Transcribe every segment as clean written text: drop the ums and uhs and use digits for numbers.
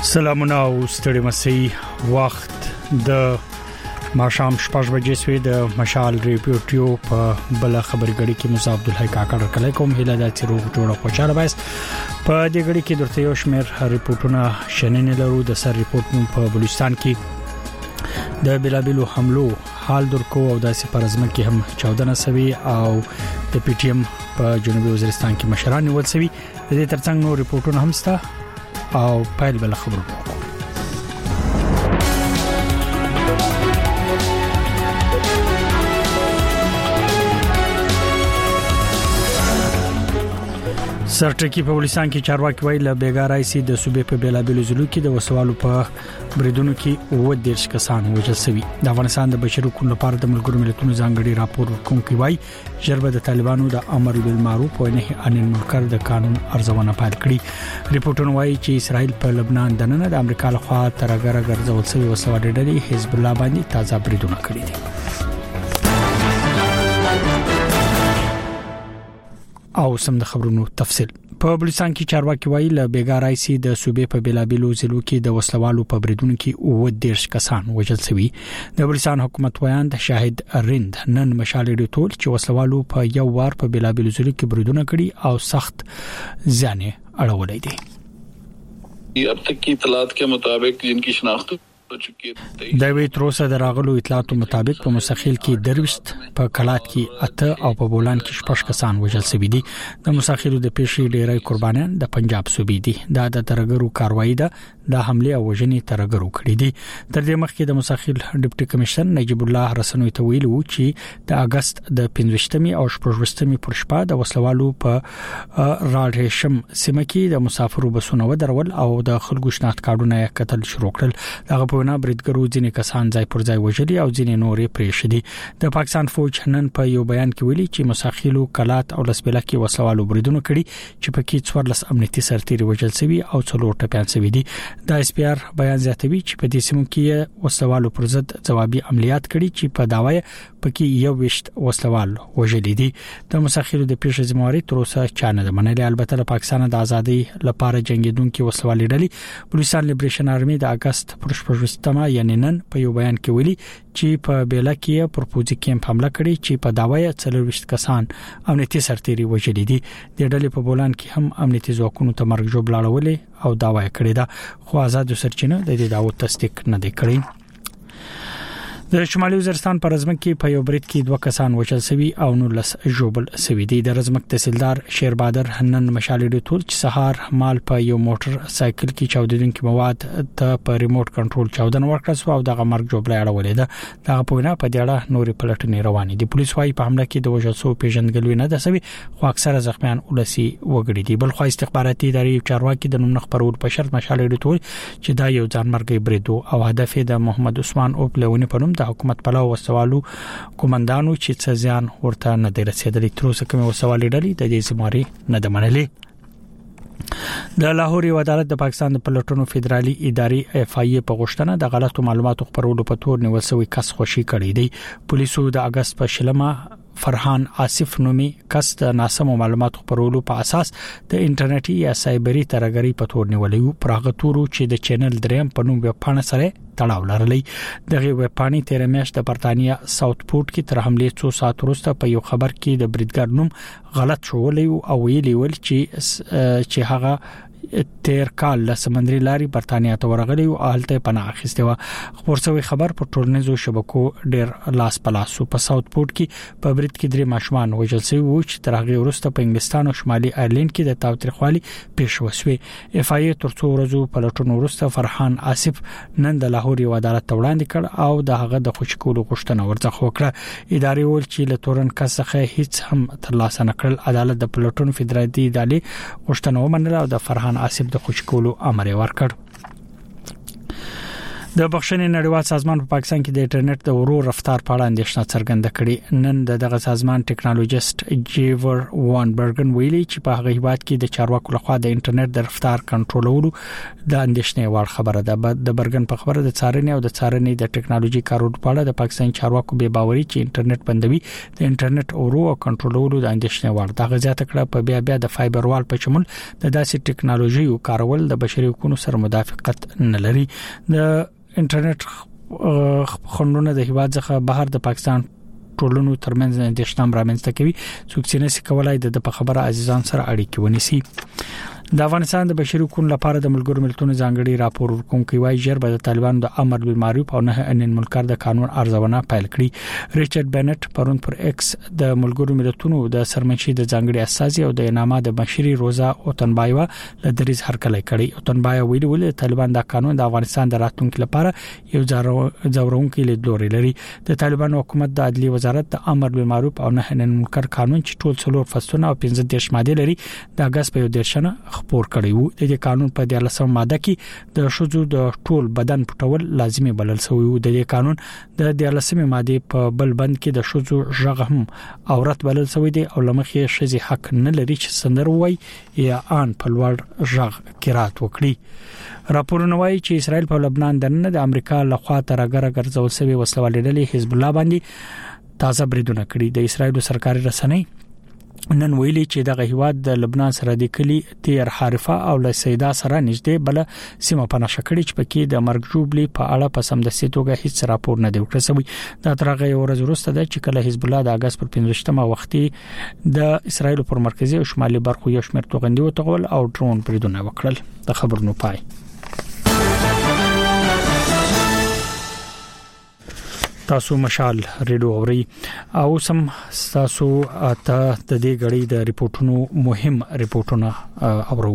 سلامونه او ستړي مسي وخت د ماشام شپږ بجې سوي د مشال ریپورټیو په بل خبرګړی کې موسی عبد الحی کاکړ کله کوم هله د تیروغ جوړه خوشاله بایس په دې غړي کې درته یو شمیر ریپورتونه شننې لرو د سر ریپورت په بلوچستان کې د بلابلو حملو حال درکو او د سپارزم کې هم 14 سوي او د پی ټی ایم په جنوبي وزیرستان کې مشران نیول سوي د دې ترڅنګ نو ریپورتونه هم ستا او پایل بل خبرو سرټکی په ولستان کې چارواکي ویل بیګارای سي د صوبې په بیلابلو ضلعو کې د وسوالو په بریدونو کې 10 کسان وژل شوي د افغانستان د بشري حقوقو لپاره د ملګرو ملتونو ځانګړي راپور ورکونکي وایي جربه د طالبانو د امر بالمعروف او نهي عن المنکر د قانون ارزونه پیل کړي ریپورتونه وایي چې اسرائیل په لبنان دننه د امریکا لخوا ترګره ګرځول شوی وسوالې ډلې حزب الله باندې تازه بریدونه کړي دي او سم د خبرونو تفصيل په بلوچستان کې چارواکي وایي ل بیګارای سي د صوبې په بیلابلو ضلعو کې د وسلوالو په بریدونو کې 10 کسان وژل شوي د بلوچستان حکومت ویان د شاهد رند نن مشال ډیټول چې وسلوالو په یو وار په بیلابلو ضلعو کې بریدونه کړي او سخت ځان اړولې دي अब तक की इतलात के मुताबिक जिनकी शनाख्त د وی تروسه د راغلو اطلاعاتو مطابق په مسخیل کې دروست په کلات کې اته او په بولان کې 6 کسان وژل شوي دي د مسخیلو د پیښې ډیری قربانیان د پنجاب صوبې دي دا د ترګرو کاروایی ده د حمله او وژنې ترګرو کړې دي تر دې مخکې د مسخیل ډیپټي کمشنر نجیب الله رسنوي ته ویلو چې د اگست د 15مې او 16مې پر شپه د وسلوالو په راډهشم سیمه کې د مسافرو بسونه ودرول او د خلکو شناخت کارتونه کتل شروع کړل دغه په بریدګرو ځینې کسان ځای پر ځای وژلي او ځینې نورې پریښدي د پاکستان فوج نن په یو بیان کې ویلي چې مساخیلو کلات او لسبله کې وسوالو بریدونه کړي چې په کې 14 امنیتي سرتیري وژل شوي او 4 ټپيان شوي دي د اس پی آر بیان زیاتوي چې په دې سیمو کې وسوالو پر ضد ځوابي عملیات کړي چې په داوای پکې 21 وسوال وژل دي د مساخیلو د پیښې ذمہواری تر اوسه چانه ده منلي البته د پاکستان د ازادي لپاره جنگیدونکو وسوالې ډلې بلوچستان لیبریشن آرمي د اگست پر یعنی نن په یو بیان کې ویلي چې په بیلا کې پر پوزي کیمپ حمله کړې چې په داوای 40 کسان امنیتي سرتیري وژل دي د ډلې په بولان کې هم امنیتي ځواکونو ته مرګ جوړولې او داوای کړې ده خو آزاد سرچینه د دې داوت تصدیق نه دی کړی د شمالي وزیرستان پر رزمک کې په یو برید کې 2 کسان وژل شوي او 19 ژوبل شوي دي د رزمک تحصیلدار شیر بادر هنن مشالې ډیټول چې سهار مال په یو موټر سایکل کې چاودیدونکو مواد ته په ریموټ کنټرول چاودن ورکړ او دغه مرګ جوړه اړولې ده دغه په وینا په دیاړه نوري پلټنې روانې دي پولیس وايي په حمله کې د وژل شو پیژندګلوي نه ده سوي خو اکثره زخمیان ولسی وګړي دي بل خو استخباراتي ادارې چارواکي د نوم خبرول په شرط مشالې ډیټول چې دا یو ځان مرګي بریدو او هدف د محمد عثمان اوپلونی په نوم د حکومت په لور وسوالو کومندانو چې څه ځان ورته نه دی رسیدلی تر اوسه کوم وسوالې ډلې د دې زماري نه د منلي د لاهور عدالت د پاکستان د پلټونو فدرالي ادارې اف آی په غوښتنه د غلطو معلوماتو خپرولو په تور نیول شوی کس خوشي کړی دی پولیسو د اگست په شلمه فرحان آصف نومي کس د ناسمو معلوماتو خپرولو په اساس د انټرنیټي یا سایبري ترګری په تور نیولې پراغه تورو چې د چینل دریم په نوم ویب پاڼه سره تړاو لرلی دغه ویب پاڼې تیر میاشت د برتانیا ساوث پورټ کې تر حمله 2 ساعت وروسته په یو خبر کې د بریدګر نوم غلط شولی او ویلی ول چې هغه تیر کال له سمندري لاري برتانیا ته ورغلی او حالت پناه اخیسته و خبرسوي خبر په ټولنیزو شبکو ډیر لاس پلاسو په ساوث پورټ کې په برید کې 3 ماشومان وژل شوي و چې تر هغه وروسته په انګلستان او شمالي ایرلند کې د تاوتریخوالي پیښ وشوي اف آی تر څو ورځې په لټون وروسته فرحان آصف نن د لاهور عدالت وړاندې کړ او د هغه د خوشکولو غوښتنه ورڅخه وکړه ادارې ول چې له تورن کسخه هیڅ هم ترلاسه نکړل عدالت د پلټون فدرالي ادارې غوښتنه ومنله او د فرحان آصف د خوشکولو امر ورکړ د بخښنې نړیوال سازمان په پاکستان کې د انټرنیټ د ورو رفتار په اړه اندېښنه څرګنده کړې. نن دغه سازمان ټیکنالوژیست جیور وان برګن ویلي چې په هغه هیواد کې د چارواکو لخوا د انټرنیټ د رفتار کنټرولولو د اندېښنې وړ خبره ده. د برګن په خبره د څارنې او د څارنې د ټیکنالوژي کارول په اړه د پاکستان چارواکو به باوري چې انټرنیټ بندوي د انټرنیټ ورو او کنټرولولو د اندېښنې وړ ده. غزيات کړه په بیا د فایبر وال په شمول د داسې ټیکنالوژي کارول د بشري حقوقو سره موافقت نه لري. د انټرنیټ خنډونه د هیواد څخه بهر د پاکستان ټولنو ترمنځ اندېښنه رامنځته کوي. څوک چې نسي کولای د په خبره عزیزان سره اړیکې ونیسي. د افغانستان د بشري حقوقو لپاره د ملګرو ملتونو ځانګړي راپور ورکونکي وايي ژر به د طالبانو د امر بالمعروف او نهي عن المنکر د قانون ارزونه پیل کړي. ریچارډ بنټ پرون پر ایکس د ملګرو ملتونو د سرمنشي د ځانګړي اساسي او د انعامات د بشري روزا اوتنبایوا له دریز هرکلی کړي. اوتنبایوا ویلي طالبان د قانون د افغانستان د راتلونکو لپاره یو ځورونکي لیدلوري لري. د طالبان حکومت د عدلي وزارت د امر بالمعروف او نهي عن المنکر قانون چې ټول څلور فصلونه او 15 ماده لري د اگست په 10 خبر کړی وو. د قانون په 13 ماده کې د شذو د ټول بدن پټول لازمي بلل شوی وو. د قانون د 13 ماده په بل بند کې د شذو ژغهم عورت بلل شوی دی او لمخې شذي حق نه لري چې سندر وای یا ان په لوړ ژغ قرات وکړي. راپورونه وایي چې اسرائیل په لبنان دننه د امریکا لخوا ترګر ګرځول شوی وسلوالې ډلې حزب الله باندې تازه بریدونه کړي. د اسرائیل سرکاري رسنۍ نن ویلي چې دغه هیواد د لبنان سره د کلی تیر حارفه او له سیدا سره نږدې بل سیمه پناه کړي چې پکې د مرګ جوړبلي په اړه په سمدستي توګه هیڅ راپور نه دی ورکړی شوی. دا ترغه یو ورځ وروسته ده چې کله حزب الله د اگست پر 15مه وختي د اسرایل پر مرکزی او شمالي برخو یو شمېر توغندي وتغول او ډرون بریدونه وکړل. د خبرونو پای. تاسو مشال ریډیو اوري او سم تاسو ته د دې غړي د ریپورتونو مهم ریپورتونه اورو.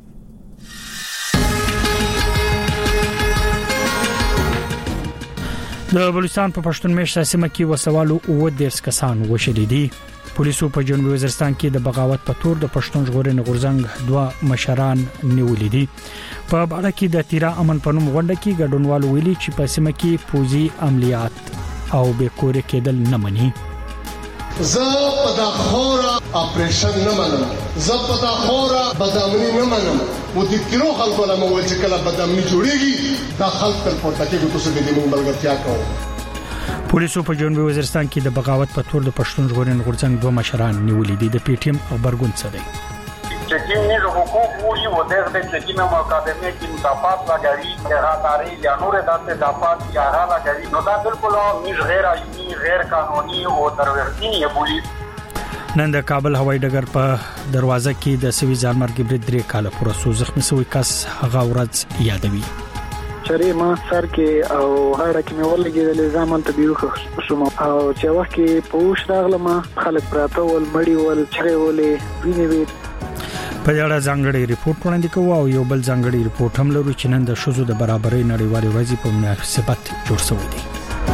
د بلوچستان په پښتون مېشته سیمه کې وسوالو او د کسان وشلې دي. پولیسو په جنوبي وزیرستان کې د بغاوت په تور د پښتون ژغورنې غورځنګ 2 مشران نیولې دي. په اړه کې د تیرا امن په نوم غونډه کې ګډونوالو ویلي چې په سیمه کې پوزي عملیات او به کور کېدل نه مني. زه په دا خورا اپریشن نه منم. زه په دا خورا بدامنی نه منم. و د کیرو خلکو له مو چې کله بدامنی جوړیږي دا خلک تل پورته کې تاسو د دې ملګرتیا کوو. پولیسو په جنوبي وزیرستان کې د بغاوت په تور د پښتون ژغورنې غورځنګ 2 مشران نیولې دي. د پی ټی ایم خبرګون څه دی؟ چکیم نیز حقوق وی و دغه چکیم مقدمه کې مصافات لګوي غاټاري یا نور داسې اضافات یا را لګوي نو دا بالکل میز غیر آئینی غیر قانوني او تروریستي بولی. نن د کابل هوایي ډګر په دروازه کې د سوي ځانمرګ برید 3 کال پورې سو زخمی شوی کس هغه ورځ یادوي. چری ما سر کې او هر کې مې ولګېدل ځامن ته بیوخ شوم او چې وخت کې پوښ راغلم خلک پراته ول مړی ول چغې ولې ویني په اړه ځانګړي ریپورت وړاندې کوو او یو بل ځانګړي ریپورت هم لرو چې نن د شذو د برابرۍ نړیوالې ورځې په مناسبت جوړ شوی دی.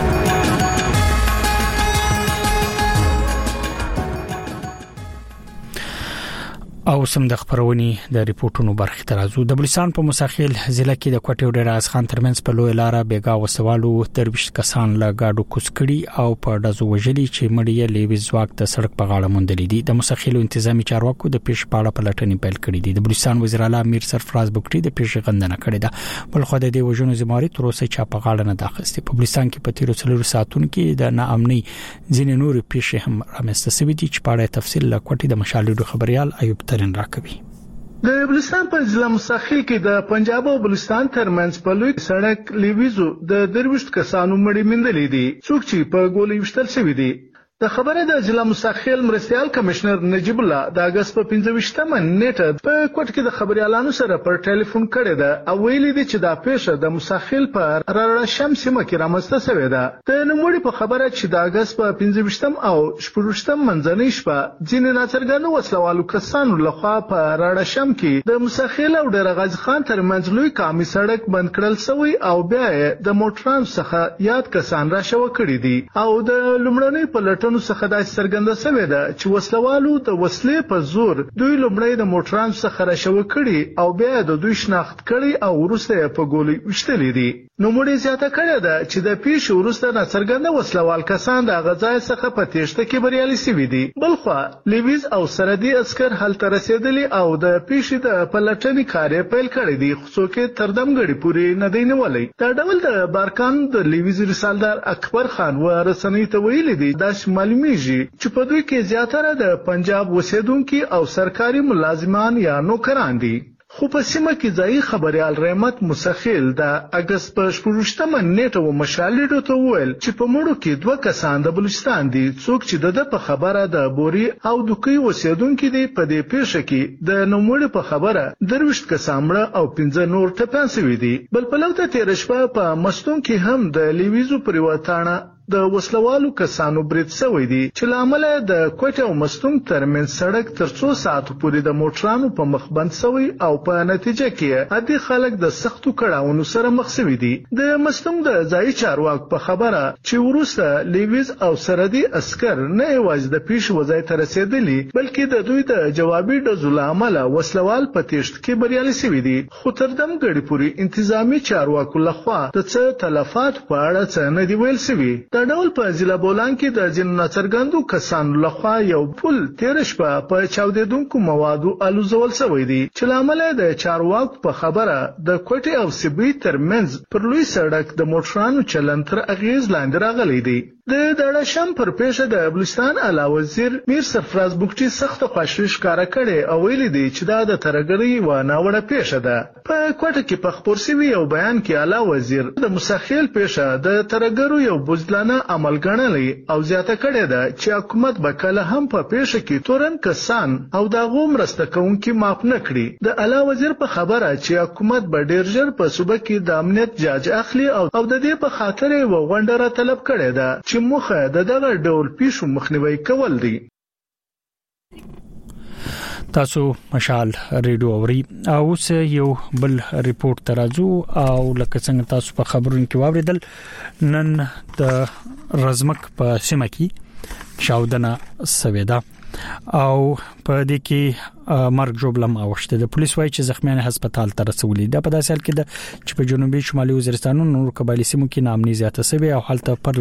او سم د خبرونې د ریپورتونو برخه ترازو. د بلوچستان په مساخیل ضلع کې د کوټې ډېر از خان ترمنځ په لوی لار بیګا وسوالو درویش کسان لا گاډو کوسکړي او په دزو وجلي چې مړی لیوي ځواک د سړک په غاړه مونډلې دي. د مساخیل انتظامی چارواکو د پیش پاړه پلټنې پیل کړې دي. د بلوچستان وزیر اعلی امیر سرفراز بوکټي د پیش غندنه کړې ده. بل خو د دې وجونو زماري تر اوسه چا په غاړه نه داخستي. په بلوچستان کې په تیرو 4 ساعتونو کې د ناامنۍ ځینې نور پیش هم رامنځته شوې دي چې په اړه تفصیل لا کوټي د مشالډو خبريال ایوب ترين راکوي. د بلوچستان په ضلع مساخیل کې د پنجاب او بلوچستان ترمنځ په لوی سړک لیویزو د درويشت کسانو مړی مندلې دي څوک چې په ګولې وشتل شوی دي. د خبره د ضلع مساخیل مرستيال کمشنر نجیب الله د اگست په 15مه نیټه په کوټ کې د خبريالانو سره پر ټلیفون کړی ده او ویلي دي چې دا پیښه د مساخیل په رارا شمس سیمه کې رامنځته شوې ده. د نوموړي په خبره چې د اگست په 15 او 16 منځنۍ شپه ځینې ناڅرګندو وسلوالو کسانو لخوا په رارا شم کې د مساخیل او ډېر غازی خان ترمنځ لوی کامي سړک بند کړل شوی او بیا د موټرانو څخه یاد کسان را شو کړی دي او د لومړنۍ پلټ پلټنو څخه دا څرګنده شوې ده چې وسلوالو د وسلې په زور دوی لومړی د موټران څخه راشوه کړي او بیا د دوی شناخت کړي او وروسته په ګولۍ وشتلې دي. نو موږ زیاته کړې ده چې د پیښې وروسته ناڅرګنده وسلوال کسان د غځای څخه په تېښته کې بریالي شوي دي. بلخوا لیویز او سرحدي عسکر هلته رسېدلي او د پیښې د پلټنې کار یې پیل کړی دی، خو څوک یې تر دمګړي پورې نه دی نیولی. دا ډول د بارکان د لیویز رسالدار اکبر خان و رسنۍ ته ویلي دي داسې معلومیږي چې په دوی کې زیاتره د پنجاب اوسېدونکي او سرکاري ملازمان یا نوکران دي. خو په سیمه کې ځایي خبریال رحمت مسخیل د اګست په 16مه نیټه و مشالډو ته وویل چې په مړو کې 2 کسان د بلوچستان دي، څوک چې د په خبره د بوري او دوکي اوسېدونکي دي. په دې پیښه کې د نوموړي په خبره 23 کسان مړه او 15 نور ټپیان شوي دي. بل پلو ته تېره شپه په مستون کې هم د لیویزو پر وطانه د وسلوالو کسانو برید شوی دی چې لامل د کوټه او مستون ترمن سړک تر 2 ساعتو پورې د موټرانو په مخ بند شوی او په نتیجه کې عادي خلک د سختو کړهونو سره مخ شوي دي. د مستون د ځای چارواک په خبره چې وروسته لیویز او سرحدي عسكر نه یوازې د پیښې وځای ته رسیدلي بلکې د دوی د جوابي ډزو لامل وسلوال په تېښت کې بریالي شوي دي. خو تر دمګړي پورې انتظامی چارواکو لخوا د څه تلفات په اړه څه نه دی ویل شوي. دا ډول په ضلع بولان کې د ځینو ناڅرګندو کسانو لخوا یو پل تېره شپه په چاودېدونکو موادو الوزول شوی دی چې لامل د چارواکو په خبره د کوټې او سیبی ترمنځ پر لوی سړک د موټرانو چلن تر اغیز لاندې راغلی دی. د داړشم پر پیښه د بلوچستان اعلی وزیر میر سرفراز بوکټي سخت خوښي ښکارا کړي او ویلي دی چې دا د ترګری و ناوړه پیښه ده. په کوټه کې په خبر شوی یو بیان کې اعلی وزیر د مسخیل پیښه د ترګرو یو بوزدلانه عمل ګڼلی او زیاته کړې ده چې حکومت به کله هم په پیښه کې تورن کسان او د غومرسته کوونکي معاف نه کړي. د اعلی وزیر په خبره چې حکومت به ډیر ژر په صوبه کې د امنیت جاج اخلي او د دې په خاطر یې وغونډه طلب کړې ده چې موخه د دغه ډول پیښو مخنیوي کول دي. تاسو مشال ریډیو اوري او اوس یو بل ریپورت ترازو او لکه څنګه تاسو په خبرونو کې واوریدل نن د رزمک په سیمه کې چاودنه سویدا او په دې کې مرګ جوړلم اوشته د پولیس وایي چې زخمیان هسپتال ته رسولي. دا په داسې حال کې د چې په جنوبي شمالي وزیرستان نور قبایلی سیمو کې نامني زیاته سوي او حالت پر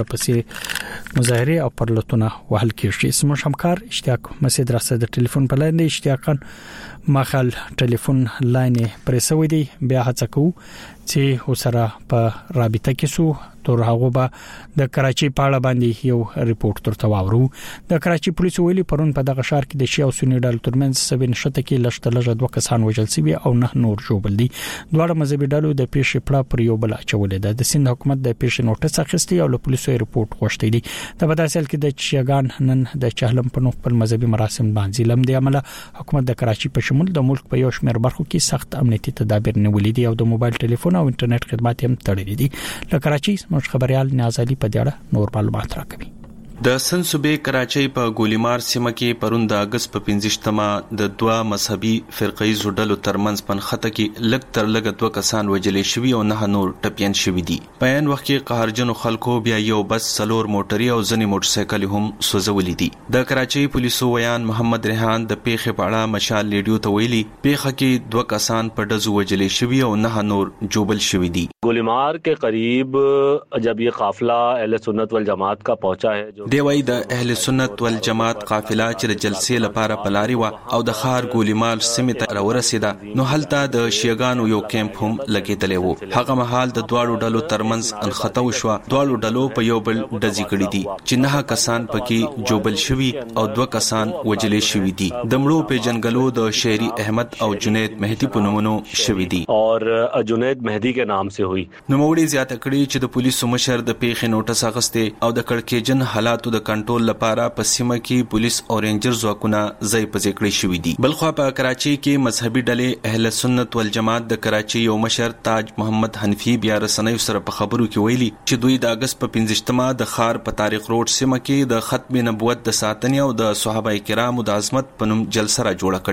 لپسې مظاهره او پرلتونه وهل کېږي. سمو شمکار اشتیاق مسعود راسته د ټلیفون په لاین دی. اشتیاقن مخال ټلیفون لاین پرسوي دی بیا هڅه کوو چې وسره په رابطه کې سو تر هغه به د کراچي په اړه باندې یو ریپورت ترته واورو. د کراچي پولیسو ویلي پرون په دغه ښار کې د شي او سنی ډلو ترمنځ سبي نشته کې لږ 2 کسان وژل شوي او 9 نور ژوبل دي. دواړه مذهبي ډلو د پیښې پړه پر یو بل اچولې ده. د سند حکومت د پیښې نوټس اخیستی او له پولیسو ریپورت غوښتي دي. د بداسل کې د چیګان نن د چهلم په نوم په مذهبي مراسم باندې لم دي عمله حکومت د کراچي په شمول د ملک په یو شمېر برخو کې سخت امنیتي تدابیر نیولې دي او د موبایل ټلیفون او انټرنیټ خدمات هم تړلې دي. له کراچي موږ خبريال نیاز علي په دې اړه نور معلومات راکوي. د سن صوبې کراچۍ په ګولیمار سیمه کې پرون د اگست په 15مه د 2 مذهبي فرقې زړډلو ترمنځ پنخته کې لګ تر لګ 2 کسان وجلې شوي او 9 نور ټپيان شوي دي. په ان وخت کې قهرجنو خلکو بیا یو بس سلور موټري او ځنې موټر سایکل هم سوځولې دي. د کراچۍ پولیسو ویان محمد ریحان د پیښې په اړه مشال ریډیو ته ویلي پیښه کې 2 کسان په ډزو وجلې شوي او 9 نور جوبل شوي دي. گولیمار के करीब जब ये काफिला अहले सुन्नत वल जमात का पहुंचा है जो دیوای د اهل سنت ول جماعت قافله چې د جلسې لپاره پلاری و او د خار ګولیمال سیمه ته ورسېده نو هلته د شیګانو یو کیمپ هم لګیدلی وو. هغه مهال د دواړو ډلو ترمنځ انخطو شو. دواړو ډلو په یو بل ډزې کړې دي چې 9 کسان پکې جوبل شوي او 2 کسان وجلې شوي دي. د مړو په جنگلو د شهري احمد او جنید مهدی په نومونو شوي دي اور جنید مهدی کے نام سے ہوئی. نو موړي زیاته کړي چې د پولیسو مشر د پیښې نوټس اغسته او د کڑکېجن حالاتو د کنټرول لپاره په سیمه کې پولیس او رینجر ځواکونه ځای په ځای کړی شوي دي. بلخو په کراچي کې مذهبي ډلې اهل سنت والجماعت د کراچي یو مشر تاج محمد حنفي بیا رسنۍ سره په خبرو کې ویلي چې دوی د اگست په 15مه د خار په تاریخ روډ سیمه کې د ختم نبوت د ساتنې او د صحابه کرامو د عظمت په نوم جلسه را جوړه کړې و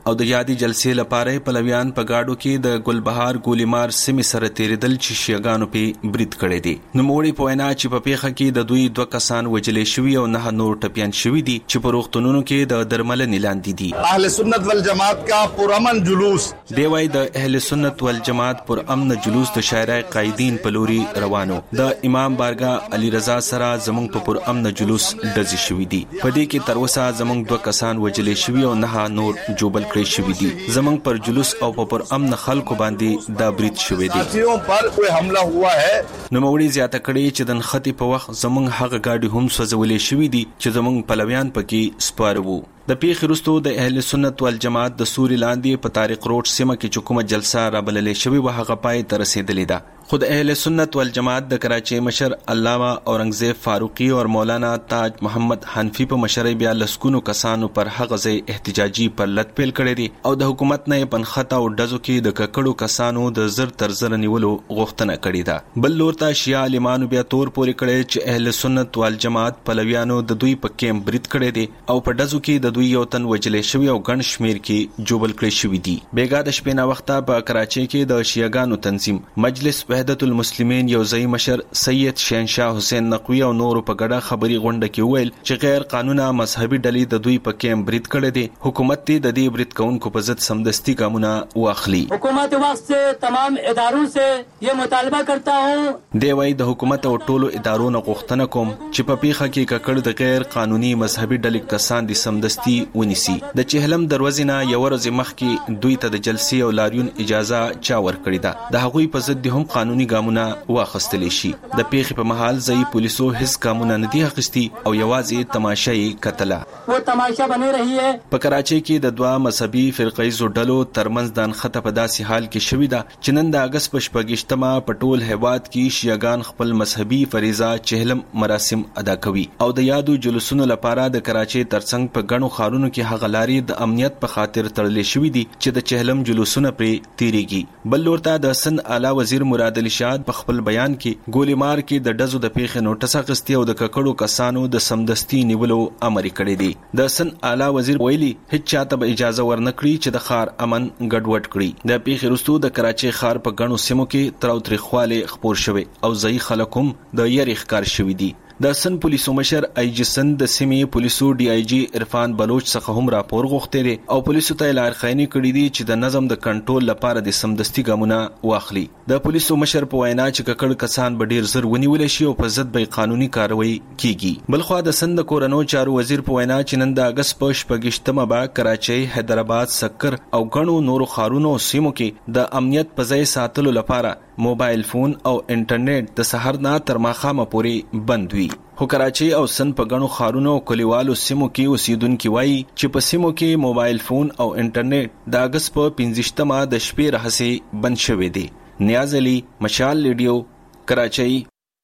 او د یادي جلسې لپاره پلویان په گاډو کې د ګلبهار ګولیمار سیمې سره تیریدل چې شیعاګانو په برید کړی دي. نوموړي په وینا چې په پیښه کې د دوی 2 کسان وجلې شوي او 9 نور ټپيان شوي دي چې په روغتونونو کې د درملنې لاندې دي. اهل سنت والجماعت کا پرامن جلوس دی وايي د اهل سنت والجماعت پر امن جلوس د شاعرای قائدین په لوري روانو. د امام بارګه علي رضا سره زمونږ په پر امن جلوس ډزې شوي دي. په دې کې تر اوسه زمونږ 2 کسان وجلې شوي او 9 نور جوبل کړی شوي دي. زمونږ پر جلوس او پر امن خلکو باندې دا برید شوی دی. پر کوئی حمله ہوا ہے. نوموړي زیاته کړي چې د نختی په وخت زمونږ هغه گاډي هم سوځولې شوي دي چې زمونږ پلویان پکې سپاره وو. د پیښې وروسته د اهل سنت والجماعت د سوري لاندې په طارق روډ سیمه کې چې کومه جلسه رابللې شوې وه هغه پای ته رسېدلې ده. خود اهل سنت والجماعت د کراچۍ مشر علامه اورنګزیب فاروقي او مولانا تاج محمد حنفي په مشرۍ بیا لسکونو کسانو پر هغه ځای احتجاجي پرلط پیل کړی دی او د حکومت نه پنخته او ډزو کې د ککړو کسانو د زر تر زر نیولو غوښتنه کړې ده. بل لور ته شیعه عالمانو بیا تور پورې کړی چې اهل سنت والجماعت پلویانو د دوی په کیمپ برید کړی دی او په ډزو کې د دوی یو تن وجلې شوی او ګڼ شمیر کې جوبل کړی شوی دي. بیګا د شپې نه وخته په کراچۍ کې د شیعاګانو تنظیم مجلس وحدت المسلمین یو ځای مشر سید شهنشاه حسین نقوی او نور په ګډه خبري غونډه کې ویل چې غیر قانوني مذهبي ډلې د دوی په کیمپ برید کړی دي. حکومت دې د دې برید کوونکو په ضد سمدستي ګامونه واخلي. حکومت وقت سے تمام اداروں سے یہ مطالبہ کرتا ہوں. دی وايي د حکومت او ټولو ادارو نه غوښتنه کوم چې په پیښه کې ککړ د غیر قانوني مذهبي ډلې کسان دي سمدستي ونیسي. د چهلم دروازې نه یو ورځ مخکې دوی ته د جلسې او لاریون اجازه چا ورکړې ده. د هغوی په ضد هم قانوني ګامونه واخیستل شي. د پیښې په محل ځای پولیسو هیڅ ګامونه نه دي اخیستي او یوازې تماشای کتله. وہ تماشا بنی رہی ہے. په کراچۍ کې د 2 مذهبي فرقیزو ډلو ترمنځ د انخته په داسې حال کې شوې ده چې نن د اگست په 28مه په ټول هیواد کې شیعاګان خپل مذهبي فریضه چهلم مراسم ادا کوي او د یادو جلوسونو لپاره د کراچۍ ترڅنګ په غنو خارونو کې هغه لارې د امنیت په خاطر تړلې شوې دي چې د چهلم جلوسونه پرې تیریږي. بل لورته د سن اعلی وزیر مراد علي شاد په خپل بیان کې ګولیمار کې د ډزو د پیښې نوټس اخیستی او د ککړو کسانو د سمدستي نیولو امر کړی دی. د سن اعلی وزیر ویلي هیڅ چاته به اجازه ورنکړي چې د ښار امن ګډوډ کړي. د پیښې وروسته د کراچۍ ښار په غنو سیمو کې تراوتریخواله خپور شوی او ځای خلک هم د یری ښکار شوی دي. د سن پولیسو مشر ای جی سن د سیمې پولیسو ډي آی جی عرفان بلوچ څخه هم راپور غوښتي دي او پولیسو ته لارښوونې کړې دي چې د نظم د کنټرول لپاره د سمدستي ګامونه واخلي. د پولیسو مشر په وینا چې ککړ کسان به ډیر زر ونیول شي او په ضد به قانوني کاروایی کیږي. بلخوا د سند کورنو چارو وزیر په وینا چې نن د اگست په 28مه به کراچۍ، حیدرآباد، سکر او غنو نورو خارونو سیمو کې د امنیت په ځای ساتلو لپاره موبایل فون او انټرنیټ د سحر نه تر ماښامه پورې بند وي. خو کراچۍ او سن په غنو خارونو او کلیوالو سیمو کې اوسیدونکو وایي چې په سیمو کې موبایل فون او انټرنیټ د اگست په 15مه د شپې راهسي بند شوی دی. نیاز علي، مشال ریډیو، کراچۍ.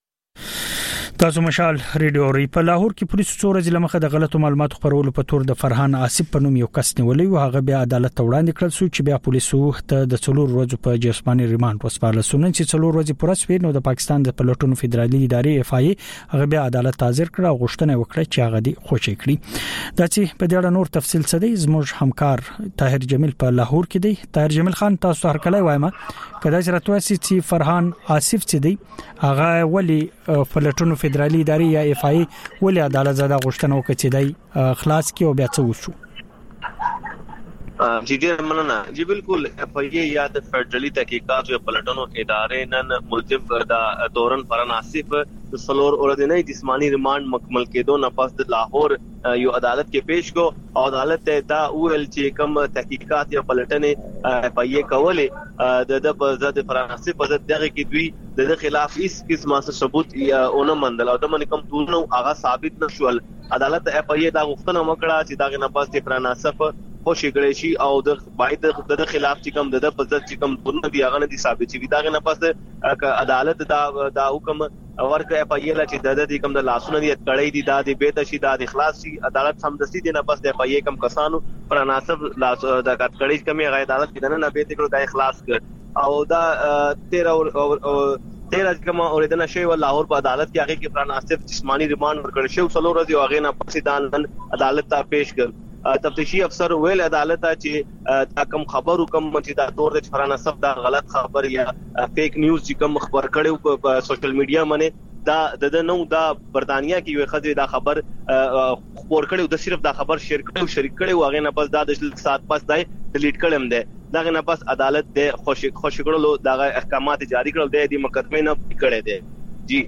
تاسو مشال ریډیو ری په لاهور کې پولیسو څو ورځې لمخه د غلطو معلوماتو خپرولو په تور د فرحان آصف په نوم یو کس نیولې او هغه بیا عدالت ته وړاندې کړل شو چې بیا پولیسو ته د 4 ورځې په جسماني ریماند وسپارل شو. نن چې 4 ورځې پوره شوې نو د پاکستان د پلټونو فدرالي ادارې اف آی هغه بیا عدالت ته حاضر کړ او غوښتنه وکړه چې هغه دې خوشی کړي. دا چې په دې اړه نور تفصیل څه دی زموږ همکار طاهر جمیل په لاهور کې دی. طاهر جمیل خان، تاسو هر کله وایم کدا چې راتواسي چې فرحان آصف چې دی هغه ولی پلټونو فدرالي ادارې یا اف آی ولې عدالت زده غوښتنه وکړه چې دی خلاص کی او بیا څه وشو؟ جی ډیر مننه. جی بالکل اف آی یا د فدرالي تحقیقات او پلټونو ادارې نن ملزم د دوران فرحان آصف د سلور اوردنۍ جسمانی ریماند مکمل کېدو نه پس د لاهور یو عدالت کې پیش کو او عدالت دا ویل چې کوم تحقیقات یا پلټنې اف آی کولې د په فرحان آصف په ځد دغه کې دوی د خلاف هیڅ قسمه ثبوت یا اونه مندل او د من کوم ټول هغه ثابت نشول. عدالت اف آی دا غوښتنه وکړه چې دا نه پس فرحان آصف خوشی کړی شي او د باید د خلاف چې کوم د په ځد چې کوم ټول دی هغه نه دي ثابت شي. دا نه پس عدالت دا حکم ورکه اف آی لا چې د کوم د لاسونه دی کړی دی د بیت شي د اخلاص شي. عدالت سمدستي دی نه پس د اف آی کوم کسانو پر مناسب لاس د کټ کړی کمی غیر عدالت کې نه بیت کړو د اخلاص کړ او دا 13 کوم اوریدنه شوی و لاهور په عدالت کې هغه کې فرحان آصف جسمانی ریماند ورکړ شو 16 ورځې هغه نه پس د عدالت ته پیش کړ. تفتیشي افسر ویل عدالت چې دا کوم خبر کوم چې دا تور د فرانه سب دا غلط خبر یا فیک نیوز چې کوم خبر کړي په سوشل میډیا باندې دا د نو دا برتانیا کې یو خدای دا خبر خبر کړي د صرف دا خبر شیر کړي او شریک کړي واغې نه بس دا د سات پاس دای ډیلیټ کړم ده دا نه بس عدالت د خوشی کړلو دا احکامات جاری کړل د مقدمه نه کړي دي جی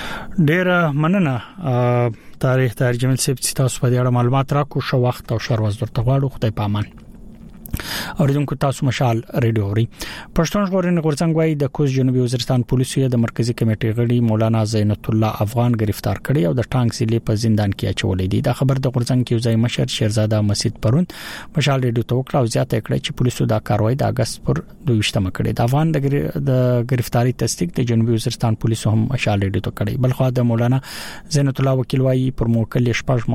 ډیر مننه تاریخ ترجمه سیب تاسو په اړه معلومات راکو شو وخت او شروز درته غواړو خدای پامان اوریدونکو تاسو مشال ریډیو اوري پښتون ژغورنې غورځنګ وايي د کوز جنوبي وزیرستان پولیسو د مرکزی کمیټې غړي مولانا زینت الله افغان گرفتار کړي او د ټانک ضلع په زندان کې اچولې دي دا خبر د غورځنګ کې ځای مشر شیرزاده مسعود پرون مشال ریډیو ته وکړه او زیاته کړه چې پولیسو دا کاروایی د اگست پر 22مه کړي د افغان د گرفتاری تصدیق د جنوبي وزیرستان پولیسو هم مشال ریډیو ته کړي بلخو د مولانا زینت الله وکیل وايي پر موکل شپږ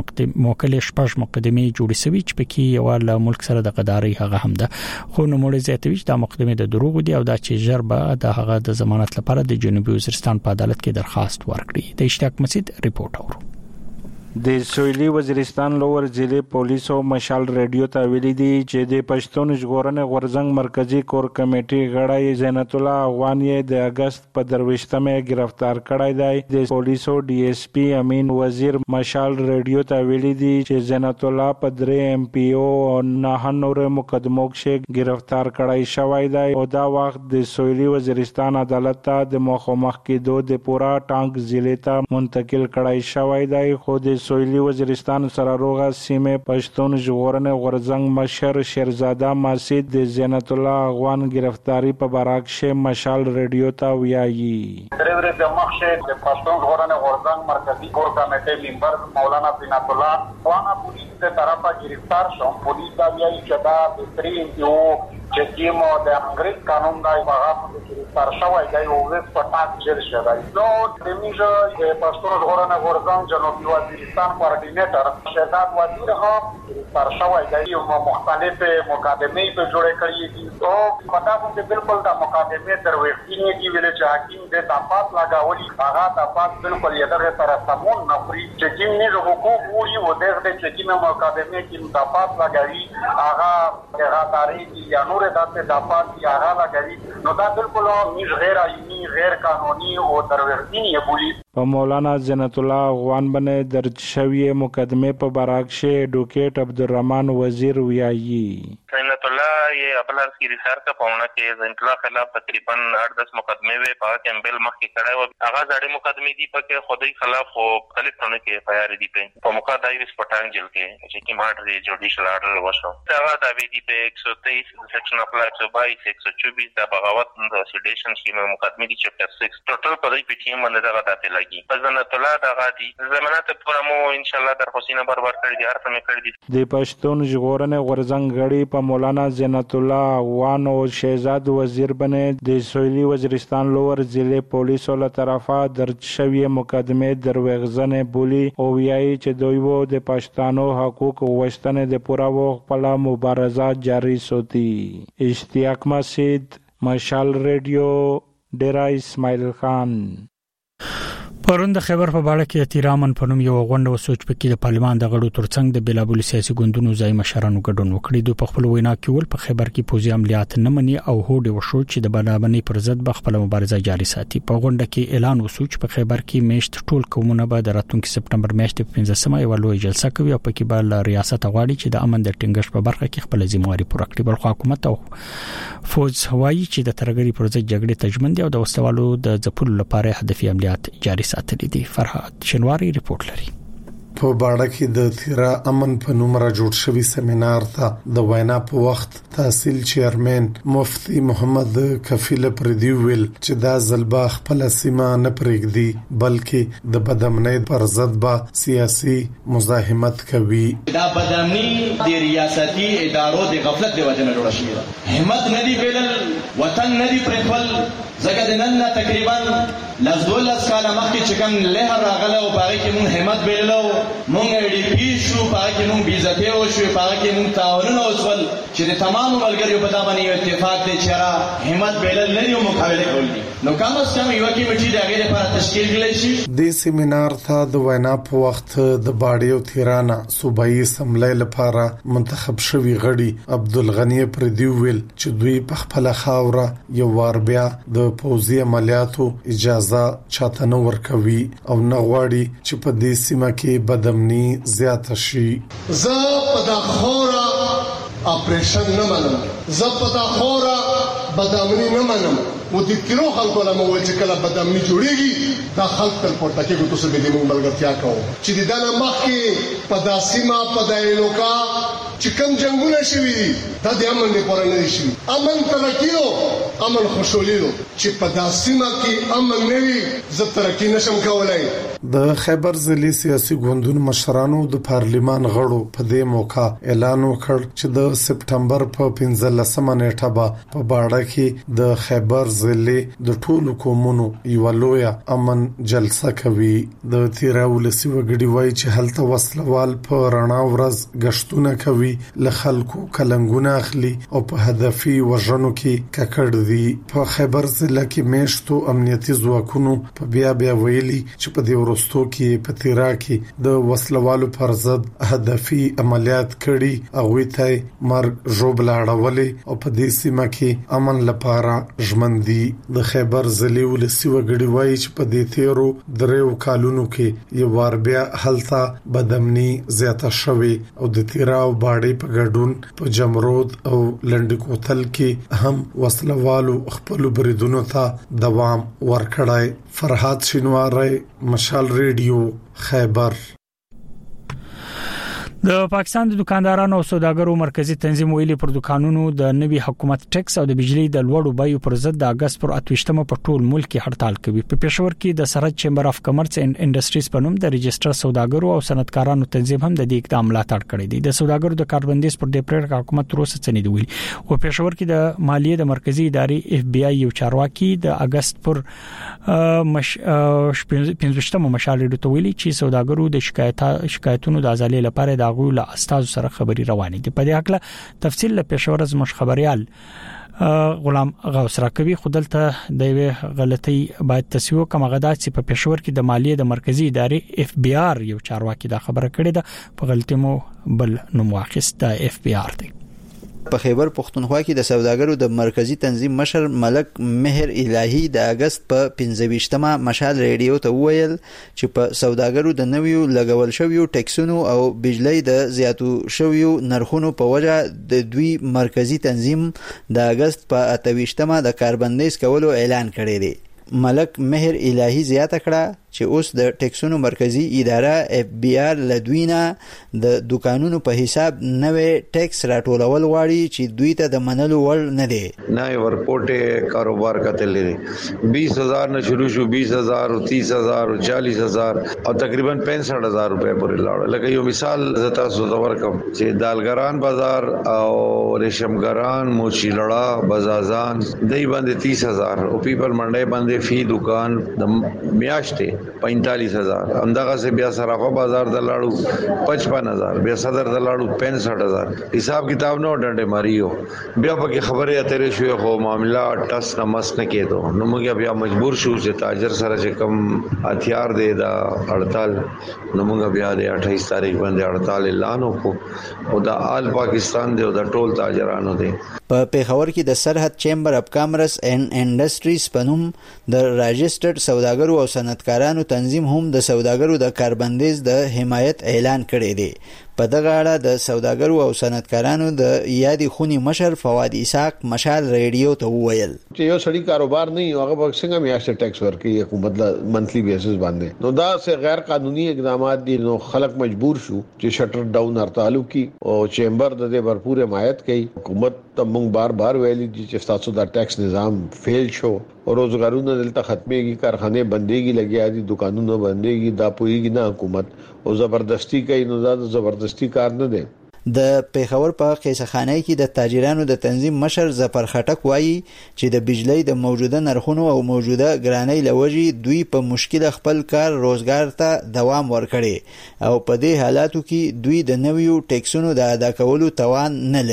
مقدمه جوړې شوې چې پکې یو له ملک سره د غداري هغه هم ده خو نو مولوی زیاتوي چې د مقدمه د دروغ دي او دا چې جربه د هغه د ضمانت لپاره د جنوبي وزیرستان په عدالت کې درخواست ورکړي د اشتیاق مسعود ریپورت اورو د سویلي وزیرستان لوور ضلع پولیسو مشال ریډیو ته ویلي دي چې د پښتون ژغورنې غورځنګ مرکزی کور کمیټې غړی زینت الله افغان یې د اگست په 22مه گرفتار کړی دی د پولیسو ډي اس پی امین وزیر مشال ریډیو ته ویلي دي چې زینت الله په 3 ام پی او او 9 نور مقدمو کې گرفتار کړی شوی دی او دا وخت د سویلي وزیرستان عدالت ته د مخامخ کېدو د پورا ټانک ضلع ته منتقل کړی شوی دی خو د سویلي وزیرستان سره روغه سیمه پښتون ژغورنې غورځنګ مشر شیرزاده مسعود د زینت الله افغان گرفتاری په براکشه مشال ریډیو ته ویایي درېوري د مخشه د پښتون ژغورنې غورځنګ مرکزی کور کمیټې ممبر مولانا زینت الله افغان پولیس د طرفه گرفتار شو پولیس دا ویایي چې دا د 3 یو چې کیمو د انګریز قانون دای هغه په گرفتار شوی دی او وس په تاک جیل شوی نو د میجه د پښتون ژغورنې غورځنګ جنوبي وزیرستان کوارډینیټر شهزاد وزیر هم گرفتار شوی دی او مختلف مقدمې په جوړه کړې دي او په تاسو کې بالکل د مقدمې دروېښتینې دی ویل چې حکیم د تفاصیل لګاولي هغه تفاصیل بالکل یې دغه سره سمون نه پری چې کوم نه حقوق وړي او دغه چې کوم مقدمې کې تفاصیل لګاوي هغه غاتاري یا نور داسې تفاصیل یا هغه لګاوي نو دا بالکل مش غیر آئینی غیر قانوني او دروېښتینې بولی په مولانا زینت الله افغان باندې درج شوی مقدمه په براکشه ایڈوکیٹ عبدالرحمن وزیر ویایي زینت الله یہ ابلار کی ریسرچ کا پاونا کہ زینت الله خلاف تقریبا 8-10 مقدمے وے پا کے امبل مخ کی کڑا و آغاز اڑے مقدمے دی پکے خودی خلاف مختلف طرح کے فیار دی پہ په موقع دای وس پټان جل کې چې کی ماټ دی جوډیشل آرډر وشو دا داوی دی په 123 سیکشن اف لا 122 124 دا بغاوت د سیډیشن کې مقدمے دی چپټر 6 ټوټل په دې پی ټی ایم باندې دا داته لګي زینت الله دا غادي ضمانت پورا مو ان شاء الله در حسین برابر کړی دی هر څه مې کړی دی د پښتون ژغورنې غورځنګ غړي په مولانا زینت الله افغان او شهزاد وزیر باندې د سویلي وزیرستان لوور ضلع پولیسو له طرفه درج شوی مقدمه دروغجنې بولی او ویایي چې دوی وو د پښتنو حقوق غوښتنې د پورا وخت په مبارزه جاری ساتي اشتیاق مسعود مشال ریډیو ډیرا اسماعیل خان پرون د خبر په اړه کې تیرامن په نوم یو غونډه وسوچ پکې د پارلمان د غړو ترڅنګ د بلابل سیاسي ګوندونو ځای مشرانو ګډون وکړي د خپل وینا کې ول په خبر کې پوزي عملیات نه مني او هوډ وشو چې د بنابني پر ضد به خپل مبارزه جاري ساتي په غونډه کې اعلان وسوچ په خبر کې میشت ټول قومونه به د راتلونکي سپټمبر میاشتې په 15مه یو لوی جلسه کوي او پکې به ریاست غواړي چې د امن د ټینګښت په برخه کې خپل ذمہواری پوره کړي بل حکومت او فوج هوایي چې د ترګری پر ضد جګړې تجمن دي او د وسوالو د ځپلو لپاره هدفي عملیات جاري ساتلي دي شنواری ریپورت لري په باړه کې د تیرا امن په نوم را جوړ شوی سیمینار ته د وینا په وخت تحصیل چیرمن مفتی محمد کفیل پردی ویل چې دا ځلبا خپل سیمه نه پرېږدي بلکې د بدامنۍ پر ضد به سیاسي مزاحمت کوي دا بدامنۍ د ریاستي ادارو د غفلت د وجه نه جوړه شوې ده همت نه دی ویلل وطن نه دی پرېښول ځکه د نن تقریبا لږ کاله مخکې چې کوم لهر راغله او په هغې کې مونږ همت بللو مونږ ډي پی شو په هغه کې مونږ بیزته وشو په هغه کې مونږ تعاونونه وشول چې د تمام ملګریو په دامن یو اتفاق دی چې را همت بیلل نه یو مقابله کول دي نو کوم څه یو کمیټه د هغه لپاره تشکیل کړل شي. د سیمینار ته د وینا په وخت د باډیو تیرانا صوبایي اسمبلی لپاره منتخب شوی غړي عبدالغنی پردی ویل چې دوی په خپل خاوره یو وار بیا د پوځي عملیاتو اجازه چاته نه ورکوي او نه غواړي چې په دې سیمه کې بدامني زیاته شي. زه په دا خوره اپریشن نه منم، زه په دا خوره بدامني نه منم. مذکرو خلکو له مو چې کله بدامني جوړيږي دا خلک تل پورته کېږي تاسو به دې موږ ملګرتیا کوو چې د دنه مخکې په داسیمه په دایلوکا چې کوم جنگونه شوي دا د امن لپاره نه شي. امن ترکیو امن خوشحالي چې په داسیمه کې امن نه وي زه ترکی نشم کولای. د خیبر ضلع سیاسي ګوندونو مشرانو د پارلیمان غړو په دې موقع اعلان وکړ چې د سپټمبر په 15مه نیټه په باړه کې د خیبر ضلع د ټولو قومونو یو لوی امن جلسه کوي. د تیرا ولسی وګړي وای چې هلته وسلوال په رڼا ورځ غشتونه کوي، له خلکو کلنګونه اخلي او په هدفي وژنو کې ککړ دي. په خیبر ضلع کې میشتو امنیتي ځواکونو په بیا ویلي چې په دې ورستو کې په تیرا کې د وسلوالو پر ضد هدفي عملیات کړي او ته مرګ ژوبل اړولې او په دې سیمه کې امن لپاره ژمن دي. د خیبر ضلع ولسی وګړي وایي چې په دې تیرو دریو کالونو کې یو وار بیا هلته بدامني زیاته شوې او د تیرا او باړې په ګډون په جمرود او لنډکوتل کې هم وسلوالو خپل بریدونو ته دوام ورکړای. فرحات شینواری، مشال ریډیو، خیبر. د پاکستان د دکاندارانو او سوداګرو مرکزی تنظیم ویلي پر دکانونو د نوي حکومت ټیکس او د بجلی د لوړو بیو پر ضد د اگست پر 28مه په ټول ملک کې هړتال کوي. په پېښور کې د سرحد چیمبر اف کمرس اینڈ انډستریز په نوم د ريجستره سوداګرو او صنعتکارانو تنظیم هم د دې اقدام ملاتړ کړی دی. د سوداګرو د کاربندیز پر د پریکړه حکومت تروسه څنګه دی ویلي او پېښور کې د مالیې د مرکزی ادارې اف بی آی یو چارواکي د اگست پر 15مه مشالې ته ویلي چې سوداګرو د شکایتونو د ازالې لپاره د غو له استاد سره خبري روانې دي. په دې اړه تفصیل له پېښور از مش خبريال غلام غوث راکوي خودلته د وی غلطي باید تسویه کوم غدات چې په پېښور کې د مالیې د مرکزی ادارې اف بی آر یو چارواکي دا خبره کړې ده په غلطي مو بل نوم واخیسته اف بی آر دی. په خیبر پښتونخوا کې د سوداګرو د مرکزی تنظیم مشر ملک مهر الهی د اگست په 15مه مشال ریډیو ته ویل چې په سوداګرو د نویو لګول شویو ټیکسونو او بجلی د زیاتو شویو نرخونو په وجه د دوی مرکزی تنظیم د اگست په 28مه د کاربندیز کولو اعلان کړی دی. ملک مهر الهی زیاته کړه چې اوس د ټیکسونو مرکزی اداره اف بی آر لدوینا د دکانونو په حساب نوې ټیکس راټولول غواړي چې دوی ته د منلو وړ نه دی. نوې ورپورټ کاروبار کتلې 20000 نه شروع شو 20000 او 30000 او 40000 او تقریبا 65000 روپے پورې لاړ. لکه یو مثال زتا سو ورکم چې دالګران بازار او ریشمګران موچیلړه بازازان دای باندې 30000 او پیپل منډي باندې فی دکان د میاشتې 45000 همدغه سه بیا صرافه بازار د لاړو 55000 بیا صدر د لاړو 65000 حساب کتاب نو ډنډه ماریو بیا پکې خبره اترې شوې خو معاملہ ټس نمس نه کېدو نو موږ بیا مجبور شو چې تاجر سره چې کم هتیار دی دا هړتال نو موږ بیا د 28 تاریخ باندې هړتال اعلان وکړو او دا آل پاکستان دی او د ټول تاجرانو دی. په پیښور کې د سرحد چیمبر اف کامرس اینڈ انډستریز په نوم د راجسترډ سوداګرو او صنعتکارانو تنظیم هم د سوداګرو د کاربندیز د حمایت اعلان کړی دی. په دغه اړه د سوداګرو او صنعتکارانو د یادې خونی مشر فواد اسحاق مشال ریډیو ته وویل چې یو سړی کاروبار نه یو هغه څنګه میاشت ټیکس ورکړي حکومت له منثلی بیسس باندې نو دا سه غیر قانوني اقدامات دي نو خلک مجبور شو چې شټر ډاون هړتالو کی او چیمبر د دې भरपूर حمایت کوي. حکومت ته موږ بار ویلي چې تاسو دا ټیکس نظام فیل شو او روزګارونه دلته ختميږي کارخانه بنديږي لګیا دي دکانونه بنديږي دا پوریږي نه حکومت او زبردستی کوي نو دا زبردستی کار نه دی. د پیښور په قیصخانه کې د تاجرانو د تنظیم مشر ظفر خټک وایي چې د بجلی د موجوده نرخونو او موجوده ګرانۍ لوجې دوی په مشکل خپل کار روزګار ته دوام ورکړي او په دې حالاتو کې دوی د نویو ټیکسونو د ادا کولو توان نه لري.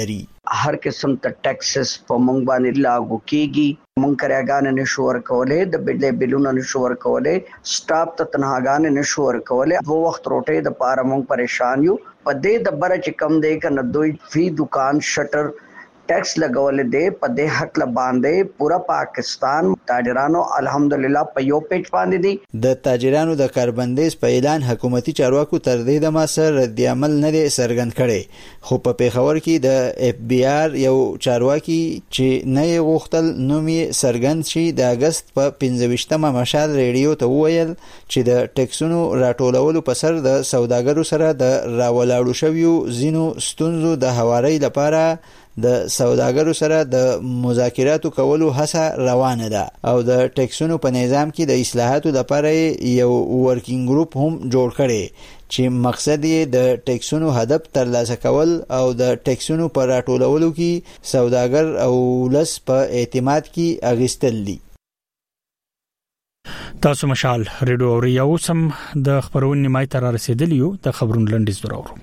هر قسم ته ټیکسز په مونږ باندې لاګو کیږي. مونږ کراګان نشو ورکولې، د بجلی بلونه نشو ورکولې، سټاف ته تنهاګان نشو ورکولې. 2 وخت روټي د پاره مونږ پریشان یو. په دې د بره چې کم دی کنه دوی فی دکان شټر ټیکس لګولې دی. په دې حق ل باندې پورا پاکستان تاجرانو الحمدلله په یو پیج باندې دي. د تاجرانو د کاربندیز په اعلان حکومتي چارواکو تر دې د ماسر رد عمل نه دی څرګند کړي، خو په پیښور کې د اف بی آر یو چارواکي چې نه یې غوښتل نوم یې څرګند شي د اگست په 15مه مشال ریډیو ته وویل چې د ټیکسونو راټولولو په سر د سوداګرو سره د راولاړو شویو زینو ستونزو د هواري لپاره د سوداګرو سره د مذاکراتو کولو هڅه روانه ده او د ټیکسونو په نظام کې د اصلاحاتو لپاره یو ورکینګ ګروپ هم جوړ کړي چې مقصد یې د ټیکسونو هدف ترلاسه کول او د ټیکسونو په راټولولو کې سوداګر او ولس په اعتماد کې اغیستل دي. تاسو مشال ریډیو اوري او سم د خبرونې نیمای تر رسیدلی یو د خبرونو لنډیز درو.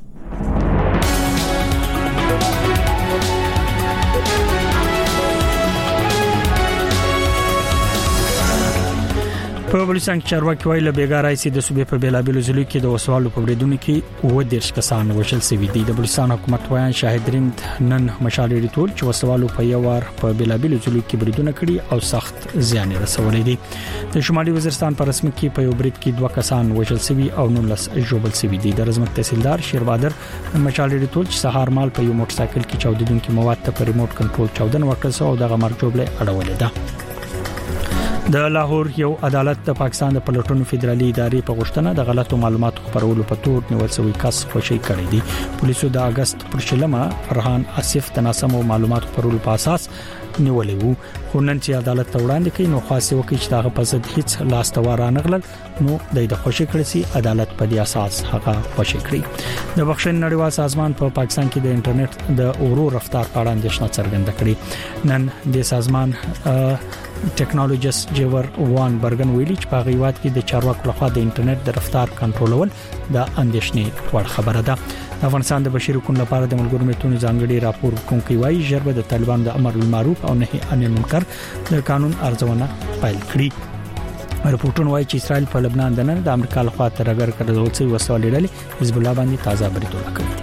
په بلوچستان کې چارواکي وایي له بیګارای سي د صوبې په بیلابلو ضلعو کې د وسوالو په بریدونو کې 10 کسان وژل شوي دي. د بلوچستان حکومت وایي شاهدرین نن مشالې ریټول چې وسوالو په یو وار په بیلابلو ضلعو کې بریدونه کړي او سخت زیان رسولي دي. د شمالي وزیرستان په رسمي کې په یو برید کې 2 کسان وژل شوي او 19 ژوبل شوي دي. د رزمک تحصیلدار شیربادر مشالې ریټول چې سهار مال په یو موټر سایکل کې چاودیدونکو مواد ته په ریموټ کنټرول چاودنه وکړه او دغه مرګ جوړه اړولې ده. د لاهور یو عدالت د پاکستان د پلټونو فدرالي ادارې په غوښتنه د غلطو معلوماتو خبرولو په تور نیول شوی کس خوشی کړی دی. پولیسو د اگست پر شلمه فرحان اسف تناسب معلوماتو خبرولو په اساس نیولې وو. خو نن چې عدالت ته وړاندې کړي نو خاصه وکړي چې دغه په ضد هیڅ لاستوار نه غلل نو د خوشی کړی سي عدالت په دې اساس هغه خوشی کړی. د بخښن نړیوال سازمان په پاکستان کې د انټرنیټ د اورو رفتار په اړه اندېښنه څرګنده کړې. نن د سازمان ټیکنالوژیست جیور وان برګن ویلي چې په غیوات کې د چارواکو لخوا د انټرنیټ د رفتار کنټرولول د اندېښنې وړ خبره ده. د افغانستان د بشري حقوقو لپاره د ملګرو ملتونو ځانګړي راپور کوونکی وایي ژر به د طالبانو د امر بالمعروف او نهي عن المنکر د قانون ارزونه پیل کړي. رپورټونه وایي چې اسرائیل په لبنان د نن د امریکا لخوا ترګر کړل شوی وسوالې ډلې حزب الله باندې تازه بریدونه کوي.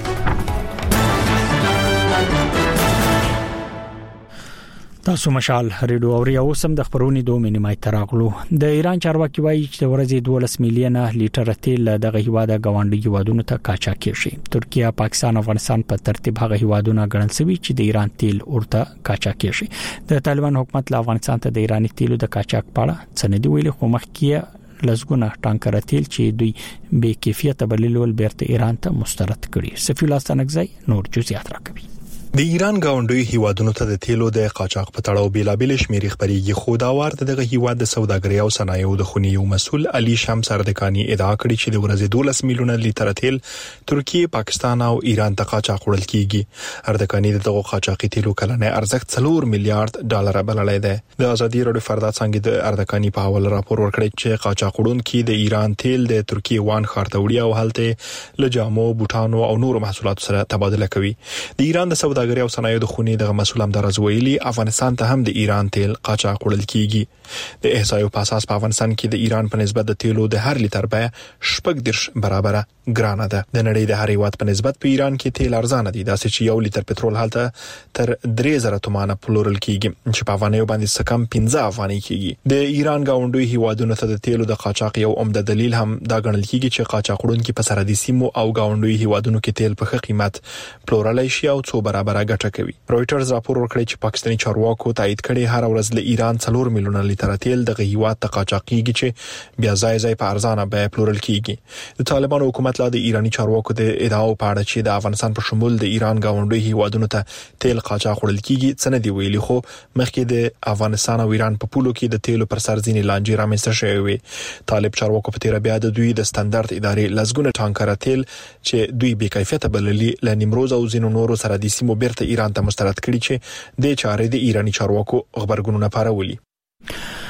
تاسو مشال ریډیو اوري او سم د خبرونې 2 مینیمای تراغلو. د ایران چارواکي وایي چې د ورځې 12 میلیونه لیټر تیل دغه هیواده غونډي هیوادونو ته قاچاق کیږي. ترکیه، پاکستان او افغانستان په ترتیب هغه هیوادونه ګڼل شوي چې د ایران تیل ورته قاچاق کیږي. د طالبان حکومت له افغانستان ته د ایراني تیلو د قاچاق په اړه څه نه دی ویلي، خو مخکې لزګونه ټانکر تیل چې دوی بې کیفیت بللول بیرته ایران ته مسترد کړي. سفیر الله ستانکزی نور جزئیات راکوي. د ایران گاونډي هیوادونو ته د تیلو د قاچاق په تړاو بیلابل شمیرې خبريږي. خو دا ورته دغه هیواد د سوداګرۍ او صنایعو د خونی یو مسول علي شمس اردکانی ادعا کړې چې د ورځې 12 میلیونه لیټر تیل ترکیه، پاکستان او ایران ته قاچاق وړل کیږي. اردکانی دغه قاچاقي تیلو کلنې ارزښت 4 میلیارډ ډالر بللای دی. د ازادي راډیو فردا څنګه د اردکانی په حواله راپور ورکړی چې قاچاق وړونکي د ایران تیل د ترکیه وان ښار ته وړي او هلته لجامو، بوټانو او نورو محصولاتو سره تبادله کوي. د ایران د سوداګرۍ او صنایعو د خونی دغه مسول هم درزویلی افغانستان ته هم د ایران تیل قاچاق وړل کیږي. د احصایو په اساس په افغانستان کې د ایران په نسبت د تیلو د هر لیټر بیه 10 برابر ګرانه ده. د نړۍ د هر هیواد په نسبت په ایران کې تیل ارزانه دي. دا چې یو لیټر پټرول هلته تر 3000 تومانه پلورل کیږي چې په افغانیو باندې سکم 15 افغاني کیږي. د ایران گاونډي هیوادونو ته د تیلو د قاچاق یو عمده دلیل هم دا ګڼل کیږي چې قاچاق وړونکي په سرحدي سیمو او گاونډي هیوادونو کې تیل په ښه قیمت پلورلای شي او 2 برابر ګټه کوي. رويټرز راپور ورکړی چې پاکستاني چارواکو تایید کړي هر ورځ له ایران 4 میلیونه لیټر تیل د هیواد ته قاچاق کیږي چې بیا ځای په ارزانه بیه پلورل کیږي. د طالبانو حکومت لا د ایرانی چارواکو د ادعاو په اړه چې د افغانستان په شمول د ایران گاونډي هیوادونو ته تیل قاچاق وړل کیږي څه نه دی ویلي، خو مخکې د افغانستان او ایران په پولو کې د تیلو پر سر ځینې لانجې رامنځته شوې وي. طالب چارواکو په تیر بیا د دوی د ستاندرد ادارې لزګونه ټانکر تیل چې دوی بې کیفیته بللي ل نیمروز او زینو نورو سره د سیمو بیرته ایران ته مسترد کړي چې د چارې د ایرانی چارواکو خبرګونونه پارولي.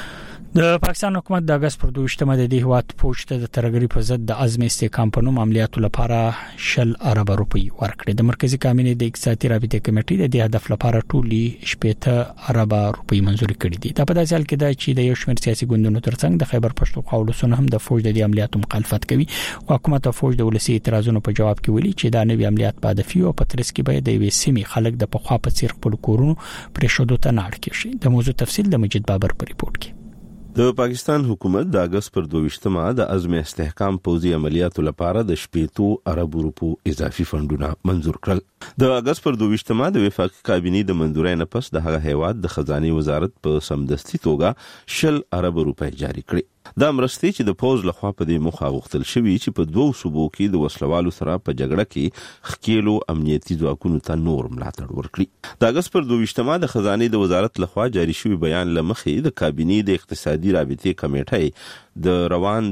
د پاکستان حکومت د اگست پر 22مه د دې هوات پوښتنه د ترګری په ضد د عزم استحکام په نوم عملیاتو لپاره 10 ارب روپی ورکړي. د مرکزی کابینې د اقتصادي رابطې کمیټې د دې هدف لپاره ټولي 70 ارب روپی منزوري کړې دي. دا په داسې حال کې ده چې د یو شمېر سیاسي ګوندونو ترڅنګ د خیبر پښتونخوا ولسونه هم د فوج د دې عملیاتو مخالفت کوي. حکومت او فوج د ولسی اعتراضونو په جواب کې ویلي چې دا نوې عملیات په هدف او په ترڅ کې به د وې سیمې خلک د پخوا په څیر خپل کورونو پرې شودو ته نه اړ کېږي. د موضوع تفصیل د مجید بابر په ریپورت کې. د پاکستان حکومت د اگست پر 22مه د عزم استحکام پوځي عملیاتو لپاره د 70 ارب روپو اضافي فندونه منزور کړل. د اگست پر 22مه د وفاقي کابینې د منځورۍ نه پس د هغه هیواد د خزانه وزارت په سمدستي توګه 10 ارب روپۍ جاری کړې. دا مرستې چې د پوز لخوا په دې مخه غوښتل شوی چې په دوه صوبو کې د وسلوالو سره په جګړه کې خکېلو امنیتي ځواکونو ته نور ملاتړ ورکړي. د اگست پر 22مه د خزانه د وزارت لخوا جاری شوی بیان لمخې د کابینې د اقتصادي رابطې کمیټې د روان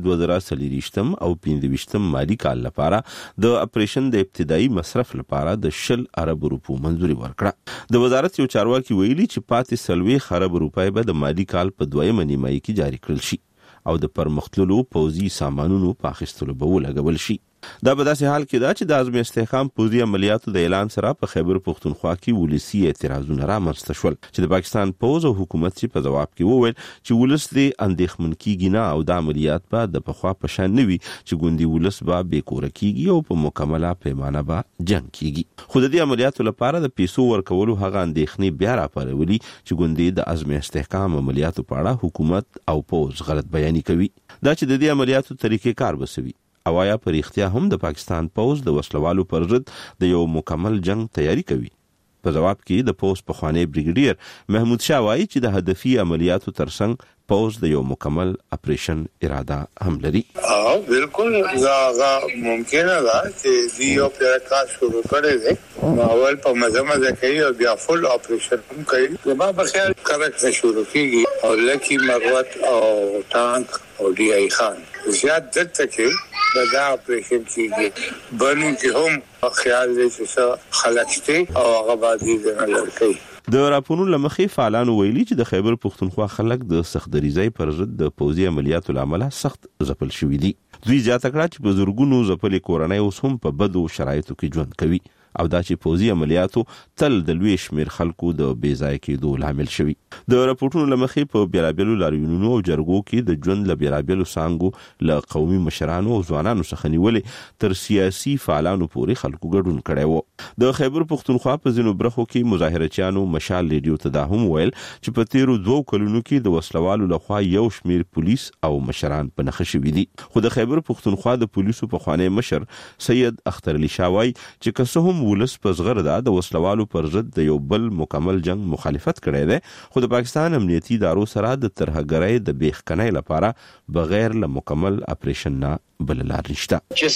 2023 او 25 مالی کال لپاره د اپریشن د ابتدایي مصرف لپاره د 10 ارب روپو منزوري ورکړه. د وزارت یو چارواکي ویلي چې پاتې 30 ارب روپۍ به د مالی کال په 2مه نیمایي کې جاری کړل شي او د پرمختللو پوځي سامانونو په اخیستلو به ولګول شي. دا په داسې حال کې دا چې د عزم استحکام پوځي عملیاتو د اعلان سره په خیبر پښتونخوا کې ولسی اعتراضونه رامنځته شول چې د پاکستان پوځ او حکومت په جواب کې وویل چې ولس دې اندېښمن کیږي نه او د عملیات به د پخوا په شان نه وي چې ګوندي ولس به بیکور کیږي او په مکمله پیمانه به جنگ کیږي. خو د دې عملیاتو لپاره د پیسو ورکولو هغه اندېښنې بیا راپارولي چې ګوندي د عزم استحکام عملیاتو په اړه حکومت او پوځ غلط بیانې کوي. دا چې د دې عملیاتو طریقې کار بسوي او یا پر اختیا هم د پاکستان پوز د وسلوالو پر ضد د یو مکمل جنگ تیاری کوي. په جواب کې د پوز په خوانی بریګیډیر محمود شاه وایي چې د هدفي عملیاتو ترڅنګ پوز د یو مکمل اپریشن اراده هم لري. بالکل دا ممکنه ده چې دی یو پریکاش شروع کړي دي اول په مزه کوي او بیا فل اپریشن هم کوي. ما په خیال کارک شروع کیږي او لکی مروت او ټانک او ډي آی خان زیات دلته کې دا اپریشن کیږي. بنو کې هم خیال دې چې خلکته او هغه باندې نه لړکي. د راپورونو لمخې فعالانو ویلي چې د خیبر پښتونخوا خلک د سختدریزۍ پر ضد د پوځي عملیاتو لامل سخت ځپل شوي دي. دوی زیاته کړه چې په زورګونو ځپلې کورنۍ اوس هم په بدو شرایطو کې ژوند کوي او دا چې پوځي عملیاتو تل د لوی شمیر خلکو د بیځای کېدو لامل شوی. د راپورونو لمخې په بیلابلو لاریونونو او جرګو کې د ژوند له بیلابلو سانګو له قومي مشرانو او ځوانانو څخه نیولې تر سیاسي فعالانو پورې خلکو ګډون کړی وو. د خیبر پښتونخوا په ځینو برخو کې مظاهرچیانو مشال ریډیو ته دا هم ویل چې په تیرو 2 کلونو کې د وسلوالو لخوا یو شمیر پولیس او مشران په نخښه شوي دي. خو د خیبر پښتونخوا د پولیسو په خوانی مشر سید اختر علي شاوای چې که هم ولس په زغره د وسلوالو پر ضد د یو بل مکمل جنگ مخالفت کړی دی خو د پاکستان امنیتي ادارو سره د ترهګرۍ د بیخکنۍ لپاره بغیر له مکمل اپریشن نه بل لار نشته. چې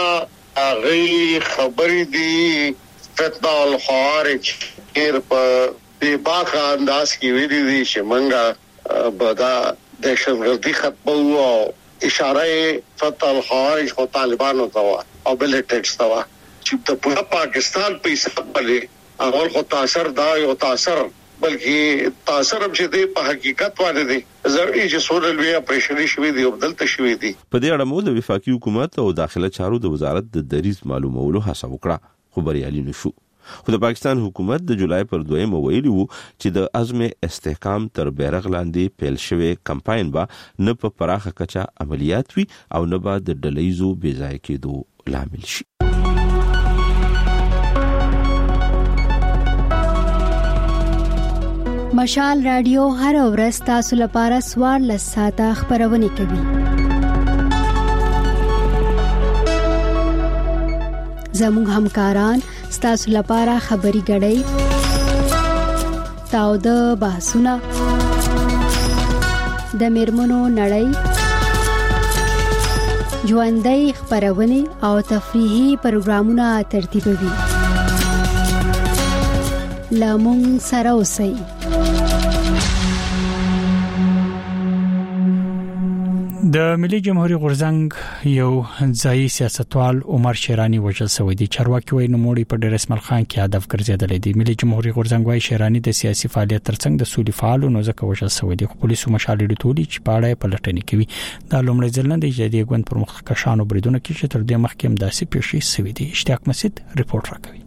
څنګه هغه خبرې دي فتنه الخوارج غیر په بې باکه انداز کې ویلي دي چې منګه بدا دهشتګردي ختمو او اشاره فتنه الخوارج خو طالبانو ته او ملیټنټس ته چې د پوره پاکستان په حساب باندې اول خو تاثر دا یو تاثر بلکې تاثر هم چې دی په حقیقت باندې دی ضروري چې سولل وی اپریشن شوی دی او دلته شوی دی. په دې اړه مو د وفاقي حکومت او داخله چارو د وزارت د دریز معلومولو هڅه وکړه خو بریالي نشو. خو د پاکستان حکومت د جولای پر 2مه ویلي وو چې د عزم استحکام تر بیرغ لاندې پیل شوی کمپاین به نه په پراخه کچه عملیات وي او نه به د ډلهیزو بیځای کېدو لامل شي. مشال رادیو هر ورځ تاسو لپاره 14 ساعته خبرونه کوي. زموږ همکاران تاسو لپاره خبري غړي تاو د بحثونه د میرمنو نړۍ ژوندۍ خبرونه او تفریحي پروګرامونه ترتیبوي. لامون سره اوسئ. د ملي جمهوریت غورځنګ یو ځای سیاستوال عمر شیرانی وژل شوی دی. چارواکي وایي نوموړي په ډېر اسماعیل خان کې هدف ګرځیدلی دی. ملي جمهوریت غورځنګ وایي شیرانی د سیاسي فعالیت ترڅنګ د سولې فعال نو ځکه وژل شوی دی. پولیسو مشال ډیټولي چې پاړه پلټنې کوي. دا لومړی ځل نه دی چې د ګوند پر مخ کشانو بریدونه کې چې تر دې مخکې هم داسې پیښې شوې دي. اشتیاق مسجد ریپورت راکوي.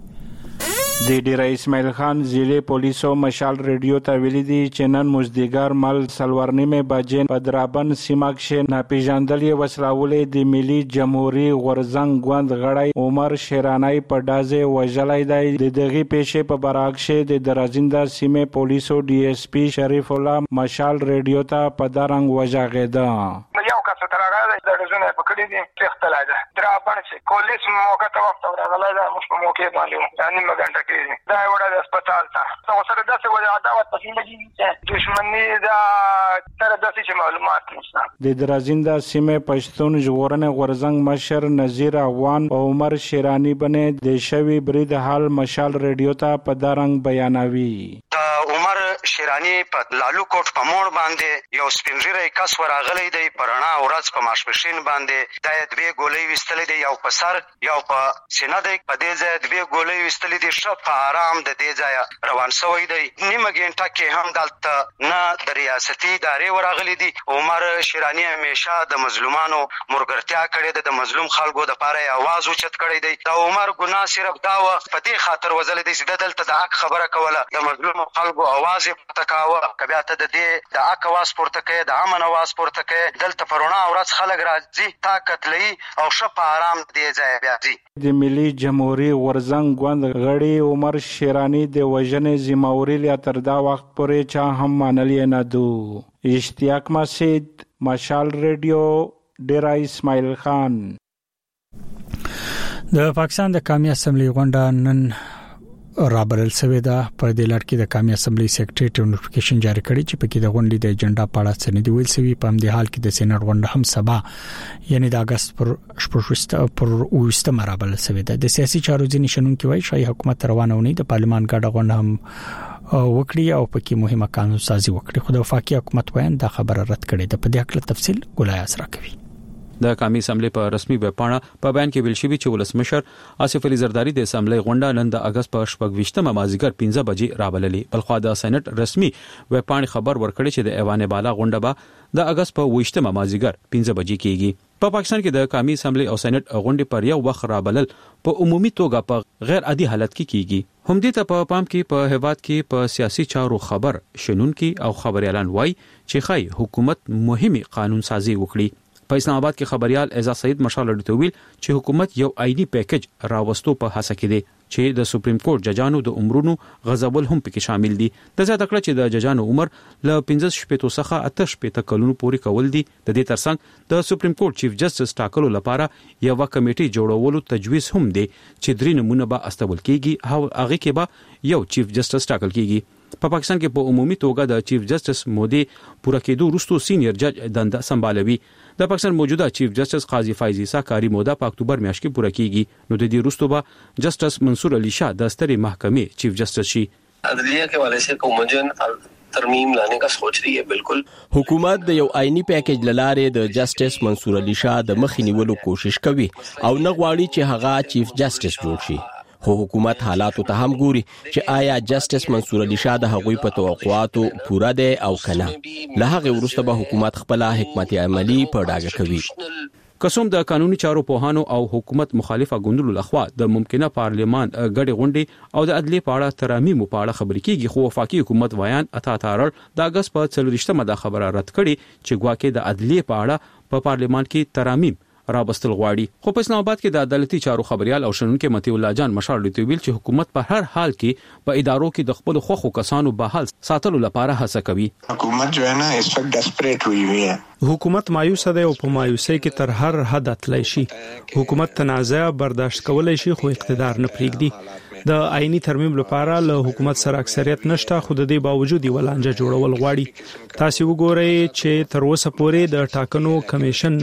د ډیر اسماعیل خان ضلع پولیسو مشال ریډیو ته ویلي دي چې نن مزدګار مل سلورنیمه بجې په درابن سیمه کې ناپېژندلې وسلاولې د ملي جمهوریت غورځنګ ګوند غړی عمر شیرانی په دازه وژلای دی. د دغه پیښې په برعکس د درازینده سیمه پولیسو ډي اس پی شریف الله مشال ریډیو ته په دارنګ وژغېده. یو کس تر هغه د غزونه په کړي دي تختلای ده درابن چې پولیس موقع ته وخت ورغلای ده مش په موقع باندې یعنی مګنټه دا وړه د هسپتال ته سره داسې وجه عداوت پسې دي دښمنی دا تر داسې چې معلومات نشته. د درازینده سیمه پښتون ژغورنې غورځنګ مشر نذیر افغان او عمر شیرانی باندې د شوی برید حال مشال ریډیو ته په دارنګ بیانوي. عمر شیرانی په لالو کوټ په موړ باندې یو سپینږیری کس ورغلی دی پرانا اورز په ماشپشین باندې د دوی ګولې وستلې دی یو په سر یو په سینه دی په دې ځای دوی ګولې وستلې دي شپ آرام د دې ځای روان شوی دی. نیمه ګنټه کې هم دلته نه د ریاستي ادارې ورغلي دي. عمر شیرانی همیشه د مظلومانو مرګرتیا کړې د مظلوم خلکو د پاره आवाज اوچت کړی دی. د عمر ګناه صرف دا و په دې خاطر وزل دي چې دلته د حق خبره کوله د مظلوم خلکو आवाज پورته کاوه. کبه ته د دې د حق आवाज پورته کوي د امن आवाज پورته کوي دلته پرونا اورز خلک راځي طاقت لئی او شپ آرام دې ځای بیا دي. د ملي جمهوریت غورځنګ ګوند غړي عمر شیرانی د وژنې ذمہواری لا تر دا وخت پورې چا هم منلې نه دو. اشتیاق مسجد مشال ریډیو ډیرا اسماعیل خان. د پاکستان د قومي اسمبلی غونډه نن رابرل سوي دا په دې لړ کې د قومي اسمبلی سیکریټری نوټیفیکیشن جاری کړی چې پکې د غونډې د اجنډا په اړه څه نه دی ویل سوي. په همدې حال کې د سېنات غونډه هم سبا یعنی د اگست پر 20 رابرل سوي دا. د سیاسي چارو ځینې شنونکي وایي شای حکومت روانه ونی د پارلمان ګډه غونډه هم وکړي او پکې مهمه قانون سازي وکړي. خو د وفاقي حکومت وایي دا خبره رد کړي ده. په دې اړه تفصیل ګولای اسرا کوي. د قومي اسمبلی په رسمي ویب پاڼه په بیان کې ویل شوی چې ولسمشر آصف علي زرداری د اسمبلی غونډه نن د اگست په 28 مازیګر 15 بجې رابللې. بلخو د سېنات رسمي ویب پاڼه خبر ورکړي چې د ایوان بالا غونډه به د اگست په 28 مازیګر 15 بجې کېږي. په پاکستان کې د قومي اسمبلی او سېنات غونډې پر یو وخت رابلل په عمومي توګه په غیر عادي حالت کې کیږي. هم دې ته په پام کې په هیواد کې په سیاسي چارو خبر شنونکي او خبري اعلان وای چې خای حکومت مهمه قانون سازي وکړي. په اسلام آباد کې خبريال اعزاز سعید مشال ډیټویل چې حکومت یو آئینی پیکج راوستو په هڅه کې دی چې د سپریم کورټ ججانو د عمرونو غزول هم پکې شامل دي. د زیاته کړه چې د ججانو عمر له 15 شپې څخه 8 کلونو پورې کول دي. د دې ترڅنګ د سپریم کورټ چیف جسټس ټاکلو لپاره یو کمیټي جوړولو تجویز هم دی چې درې نمونه به استول کیږي او هغه کې به یو چیف جسټس ټاکل کیږي. په پاکستان کې په عمومي توګه د چیف جسټس مودي پوره کېدو وروسته سینیئر جج دنده سمبالوي. د پاکستان موجوده چیف جسټس قاضي فایز عیسی کاری موده په اکتوبر میاشت کې پوره کیږي. نو د دې وروسته به جسټس منصور علي شاه د سترې محکمې چیف جسټس شي. عدلیه के हवाले से कोमजन ترمیم لانے کا سوچ رہی ہے. بالکل حکومت د یو آئینی پیکج لاره د جسټس منصور علي شاه د مخې نیولو کوشش کوي او نه غواړي چې هغه چیف جسټس جوړ شي. خو حکومت حالاتو ته هم ګوري چې آیا جسټس منصور علي شاه د هغوی په توقعاتو پوره دی او کنه. له هغه وروسته به حکومت خپل حکمت عملی په ډاګه کوي. قسم د قانوني چارو پوهانو او حکومت مخالفه ګوندونو لخوا د ممکنه پارلمان غړي غونډې او د عدلیه په اړه ترامیم په اړه خبرې کیږي. خو وفاقي حکومت وایان اتا تارل د اگست په 30 خبره رد کړي چې ګواکې د عدلیه په اړه په پارلمان کې ترامیم رابستل غواړي. خو په اسلام آباد کې د عدالتي چارو خبريال او شنونکو متي الله جان مشال ډیټویل چې حکومت په هر حال کې په ادارو کې د خپل خوخو کسانو بحال ساتلو لپاره هڅه کوي. حکومت جو ہے نا اس وقت ډیسپریټ ہوئی ہے. حکومت مایوس ده او په مایوسۍ کې تر هر حد تللی شي. حکومت تنازع برداشت کولای شي خو اقتدار نه پریږدي. د آئینی ترمیم لپاره له حکومت سره اکثریت نشته، خو د دې باوجود ولانجه جوړول غواړي. تاسو وګورئ چې تر اوسه پورې د ټاکنو کمیشن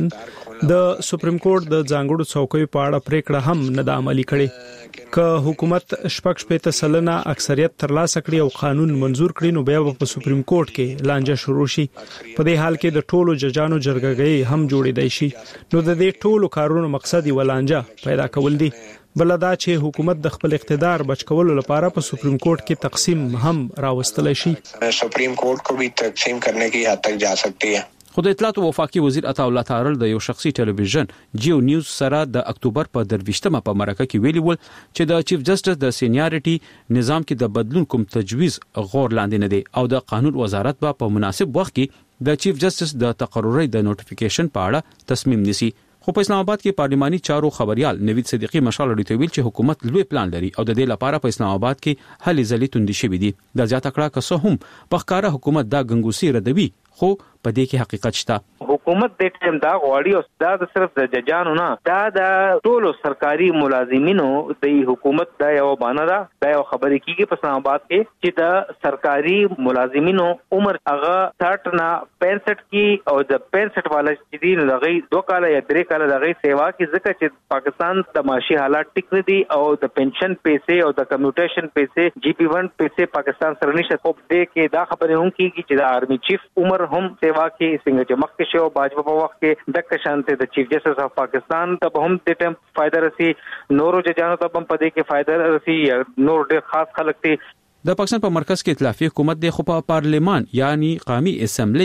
د سپریم کورټ د ځانګړو څوکیو په اړه پریکړه هم نه د عملي کړې. که حکومت شپږ شپېته سلنه اکثریت ترلاسه کړي او قانون منزور کړي نو بیا په سپریم کورټ کې لانجه شروع شي. په دې حال کې د ټولو ججانو جرګهګۍ هم جوړېدای شي. نو د دې ټولو کارونو مقصد ولانجه پیدا کول دي. بل دا چې حکومت د خپل اقتدار بچ کولو لپاره په سپریم کورټ کې تقسیم هم راوستل شي. سپریم کورٹ کو بھی تقسیم کرنے کی حد تک جا سکتی ہے. خو د اطلاعات او وفاقي وزیر عطا الله تارل د یو شخصي ټلویزیون جیو نیوز سره د اکتوبر په 23مه په مرکه کې ویلي ول چې د چیف جسټس د سینیارټي نظام کې د بدلون کوم تجویز غور لاندې نه دی او د قانون وزارت په مناسب وخت کې د چیف جسټس د تقرری د نوټیفیکیشن په اړه تصمیم نیسي. خو په اسلام آباد کې پارلماني چارو خبريال نوید صدیقی مشال اړیته ویل چې حکومت لوی پلان لري او د دې لپاره په اسلام آباد کې هلې ځلې توندې شوې دي. د زیاته کړه که څه هم په ښکارا حکومت دا ګنګوسي ردوي خو په دې کې حقیقت شته. حکومت د ټیم دا غواړي او دا د صرف د ججانو نه، دا د ټولو سرکاري ملازمینو د حکومت دا یو باندې دا یو خبرې کیږي په اسلام آباد کې چې د سرکاري ملازمینو عمر هغه 60 نه 65 کې او د 65 والا چې دي لغې 2 کال یا 3 کال لغې سیوا کې ځکه چې پاکستان د معاشي حالات ټیک نه دي او د پنشن پیسې او د کمیوټیشن پیسې GP1 پیسې پاکستان سره نشته. په دې کې دا خبرې هم کیږي چې د آرمی چیف عمر هم سیوا کې څنګه چې مخکې شو باجوه په وخت کې د کشانته د چیف جسټس اف پاکستان ته هم د ټیم فائدہ رسی، نورو ججانو ته هم په دې کې فائدہ رسی، نور ډېر خاص خلک دي. د پاکستان په مرکز کې ائتلافي حکومت دی خو په پارلمان یعنی قومي اسمبلی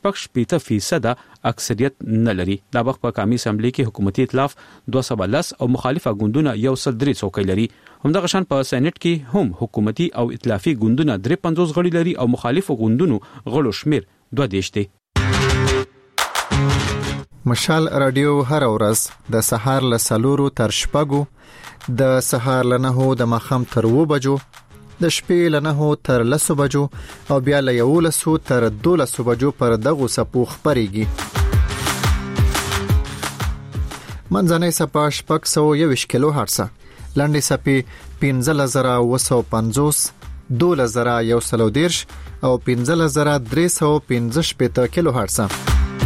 کې 60% اکثریت نه لري. د وخت په قومي اسمبلی کې حکومتي ائتلاف 210 او مخالفه ګوندونه 103 څوکۍ لري. همدغه شان په سېنات کې هم حکومتي او ائتلافي ګوندونه 53 غړي لري او مخالفه ګوندونو غړو شمیر 22 دی. مشال رادیو هر ورځ د سهار له 4 تر 6، د سهار له 9 د مخام تر 2 بجو، د شپې له 9 تر 10 بجو او بیا له 11 تر 12 بجو پر دغه سپو خبريږي. منځنۍ سپا 621 کیلو هرتز، لاندې سپي 15950، 2110 او 15315 کیلو هرتز.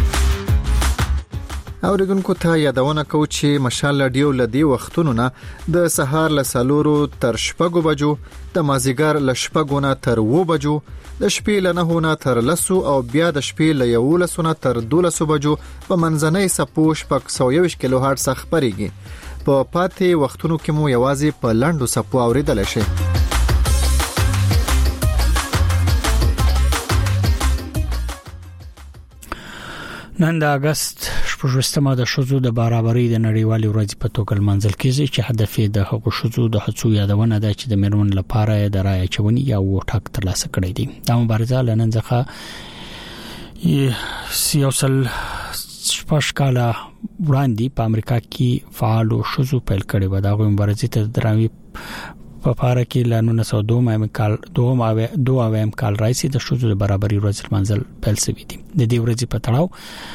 اوریدونکو ته یادونه کوم چې مشال رادیو لدی وختونو نه د سهار له 4 تر 6 بجو، د مازیګر له 6 نه تر 2 بجو، د شپې له 9 نه تر 10 او بیا د شپې له 11 نه تر 12 بجو په منځنۍ سپو 621 کیلو هرتز خبريږي. په پاتې وختونو کې مو یوازې په لاندو سپو اوریدل شي. نن د اگست 18مه د شذو د برابرۍ د نړیوالې ورځې په توګه منځل کیږي چې هدف یې د هغو شذو د هڅو یادونه ده چې د میرمن لپاره د رایه چونی یا وټاک ترلاسه کړی دي. دا مبارزه لنن ځخه یوصل 6 کاله وړاندې په امریکا کې فعال شذو پیل کړي و. دا مبارزه ته درامي په پاره کې ل 1902 کال راځي د شذو د برابرۍ ورځ منځل پیل شوی دی. د دې ورځې په تړاو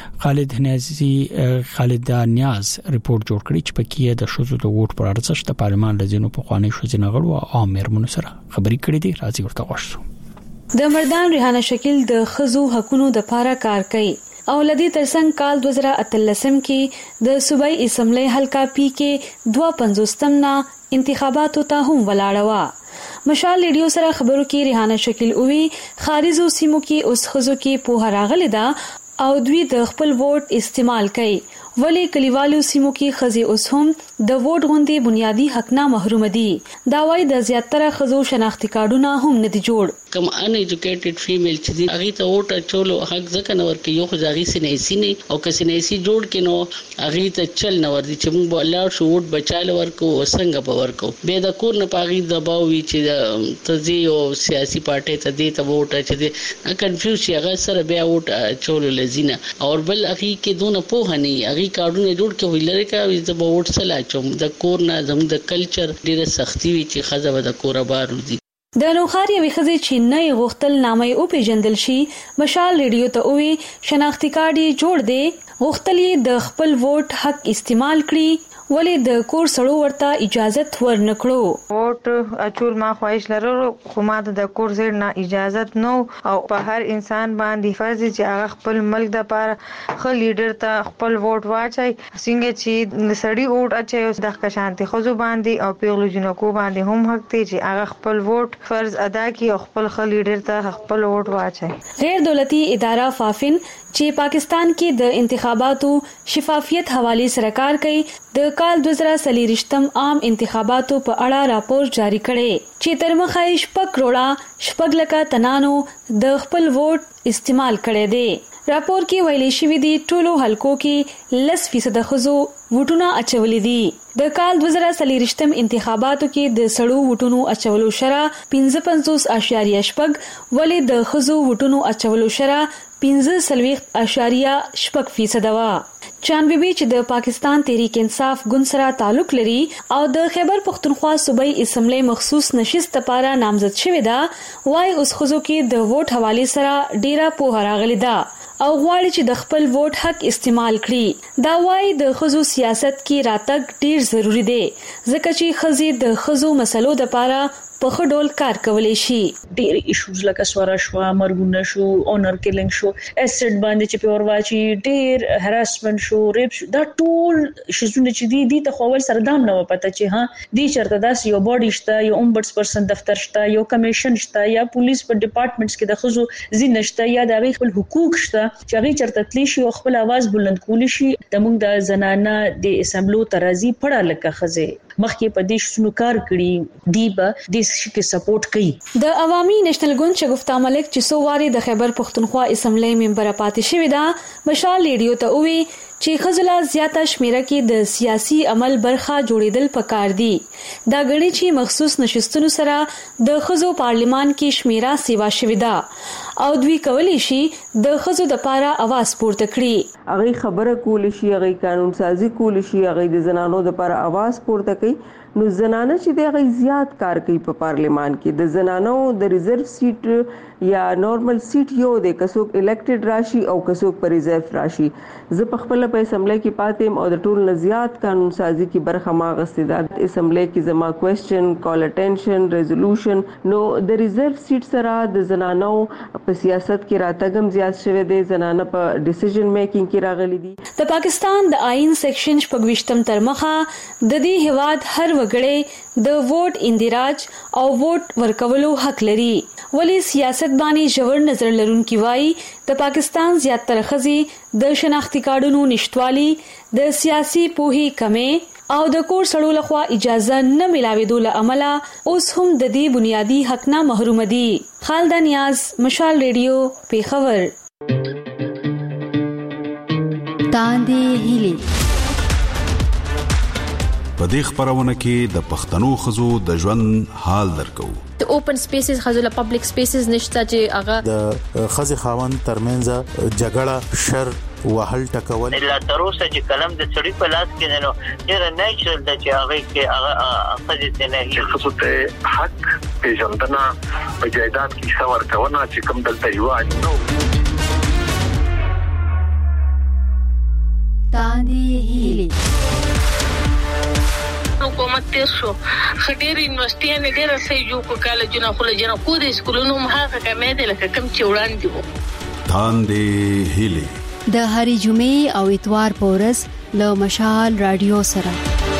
خالد نیاز ریپورت جوړ کړی چې پکې د شذو د ووټ پر ارزښت د پارلمان لزینو په خواني شذو غړو او عامر منصر خبري کړې دي. راځي ورته وښو. د مردان ریحانه شکل د خزو حقونو د پاره کار کوي او لدی ترڅنګ کال 2013 کې د صوبایي اسمبلی حلقہ پی کې 52 نا انتخاباتو ته هم ولاړه. مشال ریډیو سره خبرو کې ریحانه شکل اووی خارجو سیمو کې اوس خزو کې په راغلی دا او دوی د خپل ووټ استعمال کوي، ولی کلیوالو سیمو کې خزي اوس هم د ووټ غوندي بنیادی حق نه محروم دي. دا وايي د زیاتره خزو شناختی کارډونه هم نه دي جوړ. کم ان ایجوکیټډ فیمیل چې دي هغه ته ووټ چولو حق ځکه نور کې یو خزاغي سنېسي نه او کسنېسي جوړ کې نو هغه ته چل نه ور دي چې موږ الله شو ووټ بچاله ورکو او څنګه به ورکو به د کور نه پاغي دباو وی چې تزي او سیاسي پارټي ته دي ته ووټ چې دي کنفیوز شي هغه سره بیا ووټ چولو لزینه او بل هغه کې دونه په نه هغه کارونه جوړ کې ویلره کا د ووټ سلا چوم د کور نه زموږ د کلچر ډیره سختي وی چې خزه د کور بار دي. د نوخار یوې خزې چې نه غوښتل نامې او پیژندل شي مشال ریډیو ته وی شناختی کارت جوړ دی، غوښتل د خپل ووټ حق استعمال کړي ولې د کور سړو ورته اجازه ورنکړو. ووټ اچول ما خواهش لرلو خو ما د کور زیر نه اجازه نو او په هر انسان باندې فرض چې هغه خپل ملک د لپاره خپل لیډر ته خپل ووټ واچي. څنګه چې سړی ووټ اچي د ښکشانتي خزو باندې او پیغلو جنکو باندې هم حق دی چې هغه خپل ووټ فرض ادا کړي او خپل لیډر ته خپل ووټ واچي. غیر دولتي اداره فافن چې پاکستان کې د انتخاباتو شفافیت حواله سره کار کوي د کال 2023 عام انتخاباتو په اړه راپور جاری کړي چې تر مخه 6 کروڑه 6 لک تنانو د خپل ووټ استعمال کړي دي. راپور کې ویلي شوی دی ټولو حلقو کې 10% خزو ووټونه اچولې دي. د کال 2023 انتخاباتو کې د سړو ووټونو اچولو شرح 55.8 ولې د خزو ووټونو اچولو شرح 15.8% وا. چانبيبي چې د پاکستان تحریک انصاف ګوند سره تعلق لري او د خیبر پختونخوا صوبایي اسمبلی مخصوص نشست لپاره نامزد شوی دا وای اوس خزو کې د ووټ حواله سره ډیره په راغلی دا او غواړي چې د خپل ووټ حق استعمال کړي. دا وای د خزو سیاست کې راتګ ډیر ضروری دی ځکه چې خزي د خزو مسلو لپاره په خډول کار کولای شي. ډیر ایشوز لکه سوارا شو، مرګونه شو، اونر کیلینګ شو، اسټ باندې چې په ورواچی ډیر هراسمنت شو، ریپ شو، دا ټول شزونه چې دي ته خپل سردام نه پته چې ها دي چرته داس یو باډي شته، یو امبډس پرسن دفتر شته، یو کمیشن شته، یا پولیس په ډپارټمنټس کې د خزو زین شته، یا د خپل حقوق شته چې هغه چرته تلی شي او خپل आवाज بلند کولی شي. د موږ د زنانه د اسمبلو ترازی پړه لکه خزه مخکې په دې شنو کار کړی دی به د شي سپورټ کوي. د عوامي نېشنل ګوند شګفتا ملک چې سو واري د خیبر پختونخوا اسمبلی ممبر پاتې شوی دا مشال ریډیو ته وی چې خزلا زیاته شمیره کې د سیاسي عمل برخه جوړیدل پکار دي. دا غړي چې مخصوص نشستونو سره د خزو پارلیمان کې شمیره سیوا شوی دا او دوی کولی شي د خزو د پاره आवाज پورته کړي. هغه خبره کولی شي، هغه قانون سازي کولی شي، هغه د زنانو د پاره आवाज پورته کوي. نو زنانه چې د غي زیات کار کوي په پارلیمان کې د زنانو د ریزرو سیټ یا نورمال سیټ یو د کڅوک الیکټډ راشي او کڅوک پر ریزرو راشي. زه په خپل په اسمبلی کې پاتم او د ټول نزيات قانون سازي کې برخه ما غستې ده. اسمبلی کې زما کوېسچن، کال اټینشن، ریزولوشن. نو د ریزرو سیټ سره د زنانو په سیاست کې راتګم زیات شوه دي، زنانه په ډیسیژن میکینګ کې راغلي دي. د پاکستان د آئین سیکشن 25 تر مخه د دې هواد هر وګړي د ووټ اندراج او ووټ ورکولو حق لري. ولی سیاست باندې ژور نظر لرونکي وایي د پاکستان زیاتره خزي د شناختی کارډونو نشټوالي، د سیاسي پوهي کمي او د کور سړو لخوا اجازه نه ملاوېدو له امله اوس هم د دې بنیادی حق نه محروم دي. خالد نیاز، مشال ریډیو، پیښور. تاندې هیلي په دې خبرونه کې د پښتنو خزو د ژوند حال درکو. د اوپن سپیسز خزو له پبلک سپیسز نشته چې هغه د خزي خاوند ترمنځ جګړه، شر، وهل ټکول لا تر اوسه چې کلم د سړی په لاس کې نو ډیر نیچرل د چې هغه کې هغه خزي ته نه خصوص ته حق پیژندنه په جایداد کې څور کونه چې کوم دلته یو نو تاندې هیلي حکومت تیر شو خډيري یونیورسيټي ډېر صحیح جوړ کالجونه خلجنه کو د سکولونو مخه کمه دي لکه کم چې وړاندې وو. تاندې هیلي د هرې جمعې او اتوار په ورځ له مشال رادیو سره.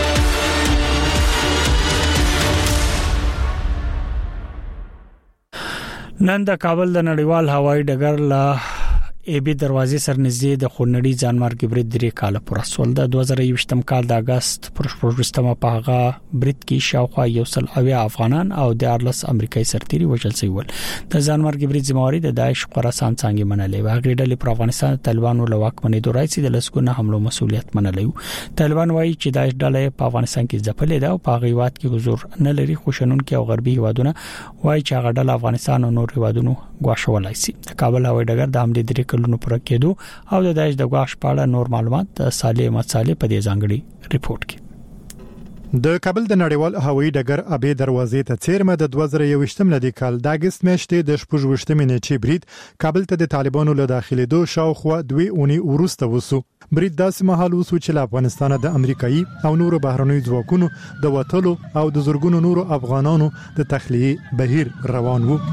نن د کابل د نړیوال هوایي ډګر له ای بي دروازې سر نږدې د خونړي ځانمرګ برید درې کال پر سول د 2020م کال د اگست پر 14مه په هغه برید کې شاوخوا 100 افغانان او د 14 امریکایي سرتیري وژل شوي ول. د ځانمرګ برید ذمہواری د داعش خراسان څنګه منلې و. هغه ډلې پر افغانستان طالبانو له واکمنۍ دوه راځي د لسګونه حملو مسولیت منلې. طالبان وایي چې داعش ډلې په افغانستان کې ځپلې ده او په غیوات کې حضور نه لري. خوشنون کې او غربي هوادونه وایي چې هغه ډله افغانستان او نور هوادونو غواړي شي. د کابل هوایي ډګر د حملې درې کلونو پر کېدو او د داعش د غواش په اړه نور معلومات د صالح احمد صالح په دې ځانګړي ریپورت کې. د کابل د نړیوال هوایي ډګر ابي دروازې ته څیرمه د 2021 لدی کال د اگست میاشتې د 18 نیټې برید کابل ته د طالبانو له داخليدو شاوخوا 2 اونۍ وروسته وسو. برید داسې مهال وسو چې له افغانستان د امریکایي او نورو بهرنیو ځواکونو د وټلو او د زورګونو نورو افغانانو د تخلیه بهیر روان وو.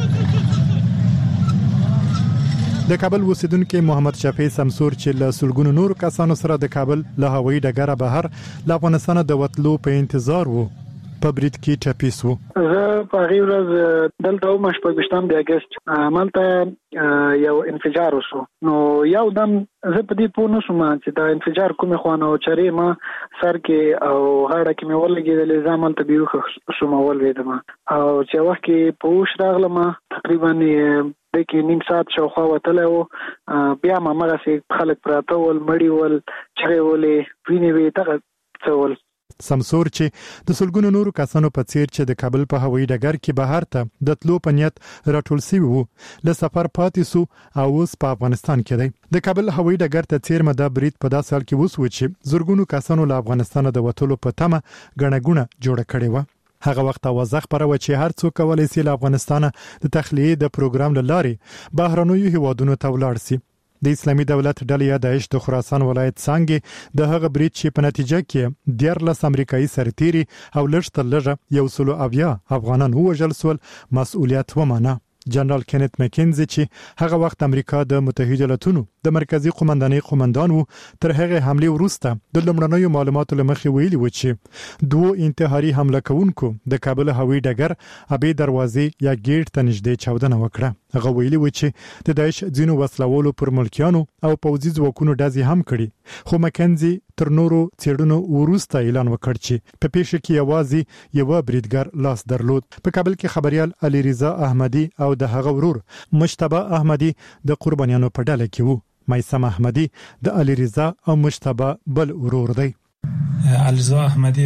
د کابل اوسیدونکو محمد شفیع سمسور چې له سلګونو نورو کسانو سره د کابل له هوایي ډګر بهر له افغانستان د وټلو په انتظار وو په برید کې ټپي سو. زه په هغه ورځ دلته وم شپږ د اگست مالته یو انفجار وشو. نو یو دم زه په دې پوه نشوم چې دا انفجار کومه خوانه او چرې ما سر کې او غاړه کې مې ولګېدل. ځامن ته بیوخ شوم ولویدم او چې وخت کې پوښ راغلم تقریبا د کې نیم ساعت شاوخوا وتله او بیا ما مغه خلک پراته ول مړی ول چغې ولې ویني وی دغه څول. سمسور چې د سلګونو نورو کسانو په څیر چې د کابل په هوایي ډګر کې بهر ته د تلو په نیت راټول شوی وو له سفر پاتې سو او اوس په افغانستان کې دی. د کابل هوایي ډګر ته څیرمه د برید په داسې حال کې وسو چې زورګونو کسانو له افغانستان د وټلو په تمه غنګونه جوړ کړي و. هغه وخت اوازه خبره و چې هر څوک کولای شي له افغانستان د تخلیه د پروګرام لارې بهرنیو هیوادونو ته ولاړ شي. د اسلامي دولت ډلې داعش د خراسان ولایت څنګه د هغه برید چې په نتیجه کې 14 امریکایي سرتیري او لږ تر لږه 170 افغانان وژل سول مسؤلیت ومانه. جنرال کینت مکینزي چې هغه وخت امریکا د متحده ایالاتونو د مرکزی قومندانۍ قومندان وو تر هغه حمله وروسته د لمړنیو معلوماتو لمخې ویلي و چې دوه انتحاري حمله کوونکو د کابل هوایي ډګر ابي دروازې یا ګیټ ته نږدې چاودنه وکړه. هغه ویلي و چې د داعش ځینو وسلوالو پر ملکیانو او پوځي ځواکونو ډزې هم کړي. خو مکینزي تر نورو څېړنو وروسته اعلان وکړ چې په پیښه کې یوازې یو بریدګر لاس درلود. په کابل کې خبريال علي رضا احمدي او د هغه ورور مجتبی احمدي د قربانیانو په ډله کې وو. مایسم احمدي د علي رضا او مجتبی بل ورور دی. علی رضا احمدی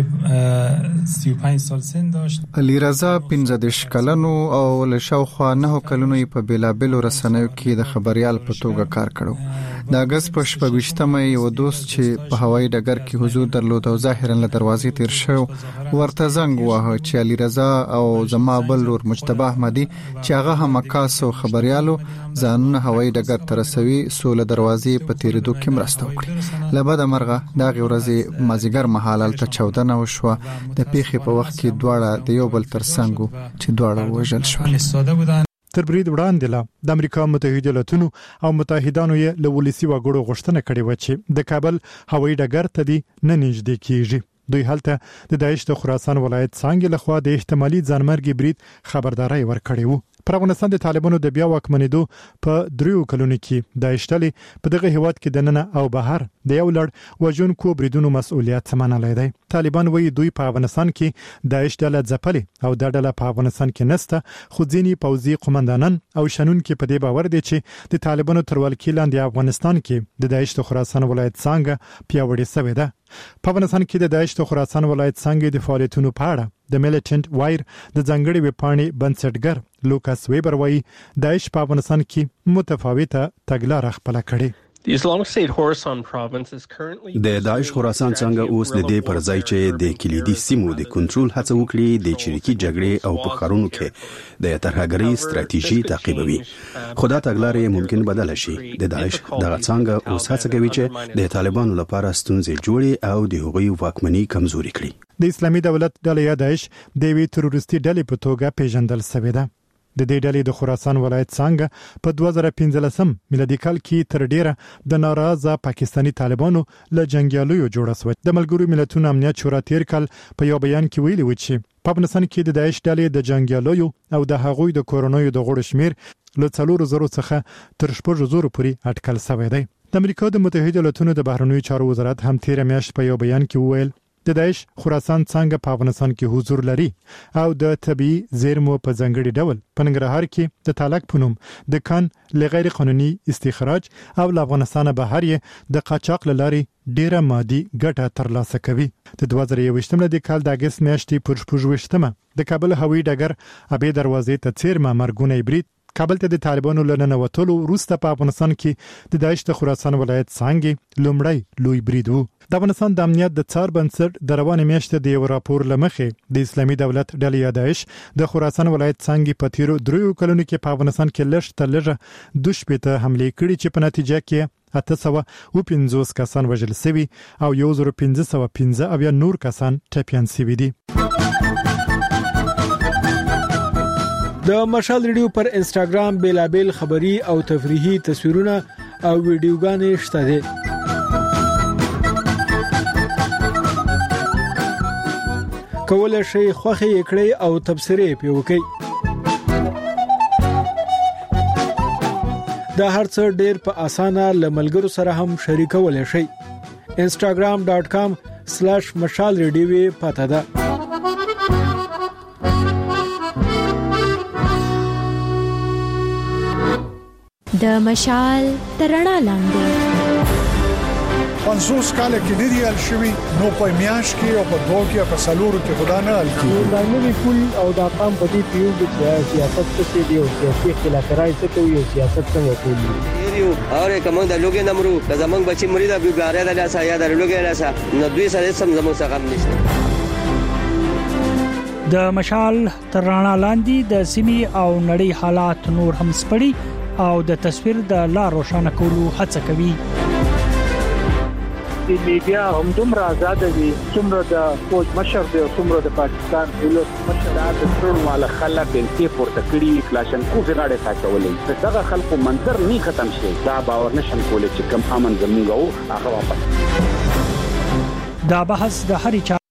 35 سال سن داشت. علی رضا 15 کلنو او له شاوخوا 9 کلونو په بیلابلو رسنیو کې د خبريال په توګه کار کړو. د اگست په 28مه یو دوست چې په هوایي ډګر کې حضور درلود او ظاهرا له دروازې تیر شو ورته زنګ واه چې علی رضا او زما بل ور مجتبی احمدي چې هغه هم کاسو خبريالو ځانونه هوایي ډګر ته رسوي سول دروازې په تیریدو کې مرسته وکړي. لبد مرغه دا غورځي مازیګر مهال ته چودنه وشو. د پیښې په وخت کې دواړه د یو بل ترڅنګ چې دواړه وژل شول. تر برید وړاندې د امریکا متحده ایالاتونو او متحدانو یې له ولسی وګړو غوښتنه کړې و چې د کابل هوایي ډګر ته دی نه نږدې کیږي. دوی هلته د داعش د خراسان ولایت څنګه لخوا د احتمالي ځانمرګي برید خبرداري ورکړې وو. پر افغانستان د طالبانو د بیا واکمنېدو په 3 کلونو کې داعش ډلې په دغه هیواد کې د نن او بهر د یو لړ وژونکو بریدونو مسؤلیت سمانلای دی. طالبان وایي دوی په افغانستان کې داعش ډله ځپلې او د ډله په افغانستان کې نسته. خو ځینی پوځي قومندانان او شنن کې په دې باور دي چې د طالبانو تر ولکې لاندې افغانستان کې د داعش د خراسان ولایت څنګه پیاوړی شوی ده. په افغانستان کې د داعش د خراسان ولایت څنګه د فعالیتونو په اړه د میلیټنټ وایر د ځنګړې وپاڼې بنسټګر لوکاس ویبر وایي داعش په افغانستان کې متفاوته تګلارې خپل کړې. د داعش خراسان څنګه اوس د دې پر ځای چې د کلیدي سیمو د کنټرول هڅه وکړي د چریکي جګړې او په خارونو کې د ترهګرۍ ستراتیژي تعقیبوي. خدا تګلارې ممکن بدل شي. د داعش دغه څنګه اوس هڅه کوي چې د طالبانو لپاره ستونزې جوړي او د هغوی واکمنۍ کمزوري کړي. د اسلامي دولت ډلې داعش د وی تروریستي ډلې په توګه پیژندل شوې ده. د دې ډلې د خراسان ولایت څنګه په 2015 میلادي کال کې تر ډیره د ناراضه پاکستانی طالبانو له جنگیالیو جوړه شو. د ملګرو ملتونو امنیت شورا تیر کال په یو بیان کې ویلي و چې په افغانستان کې د داعش ډلې د جنگیالیو او د هغوی د کورونیو د غړو شمیر له 400 څخه تر 600 پورې اټکل شوی دی. د امریکا د متحده ایالاتونو د بهرنیو چارو وزارت هم تیر میاشت په یو بیان کې وویل د داعش خراسان څنګه په افغانستان کې حضور لري او د طبي زیرمو په ځنګړي ډول په ننګرهار کې د تالک پونم د کان لغیر قانوني استخراج او افغانستان بهر د قاچاق لاري ډیره مادي ګټه ترلاسه کوي. د 2021 د کال د اگست میاشتې پر 28مه د کابل هوایي ډګر ابي دروازې ته څیرمه مرګونه برید کابل ته د طالبانو لننه وټولو وروسته په افغانستان کې د داعش د خراسان ولایت څنګه لومړی لوی برید وو. د افغانستان د امنیت د څار بنسټ د روانې میاشتې د یو راپور لمخې د اسلامي دولت ډلې داعش د خراسان ولایت څنګه په تیرو 3 کلونو کې په افغانستان کې لږ تر لږه 2 حملې کړې چې په نتیجه کې 850 کسان وژل شوي او 1515 نور کسان ټپيان شوي دي. د مشال ریډیو پر انستګرام بیلابل خبری او تفریحي تصویرونه او ویډیوګانې شته دي. کولای شئ خوښي کړئ او تبصرې پې وکړئ. دا هرڅه ډېر په اسانه لملګرو سره هم شریکولای شئ. instagram.com/mashalradio پته ده. د مشال ترڼا لاندې 50 کال کې دی ال شوی نو په میاش کې او په دوه کې په سالورو کې خدا نه ال کی دا نوې کول او دا قام په دې پیو د سیاست څخه دی او سیاسي اختلافات څخه یو سیاست څنګه کوي یو اور کوم د لوګي نمرو د زمنګ بچی مری د بیګاره د لاسه یا د لوګي لاسه نو دوی سره سم زمو څخه نشته. د مشال ترڼا لاندې د سیمې او نړۍ حالات نور هم سپړي او د تصویر د لار روښانه کولو هڅه کوي. د میډیا هم دومره آزاد دي څومره د فوج مشر دی او څومره د پاکستان ولس مشر د ټول مال خلک په پورته کړي کلاشن کوفي غاړه ساتولې دغه خلکو منظر نه ختم شي دا باور نشم کولای چې کم امن زموږ او هغه واپس دا بحث د هر چا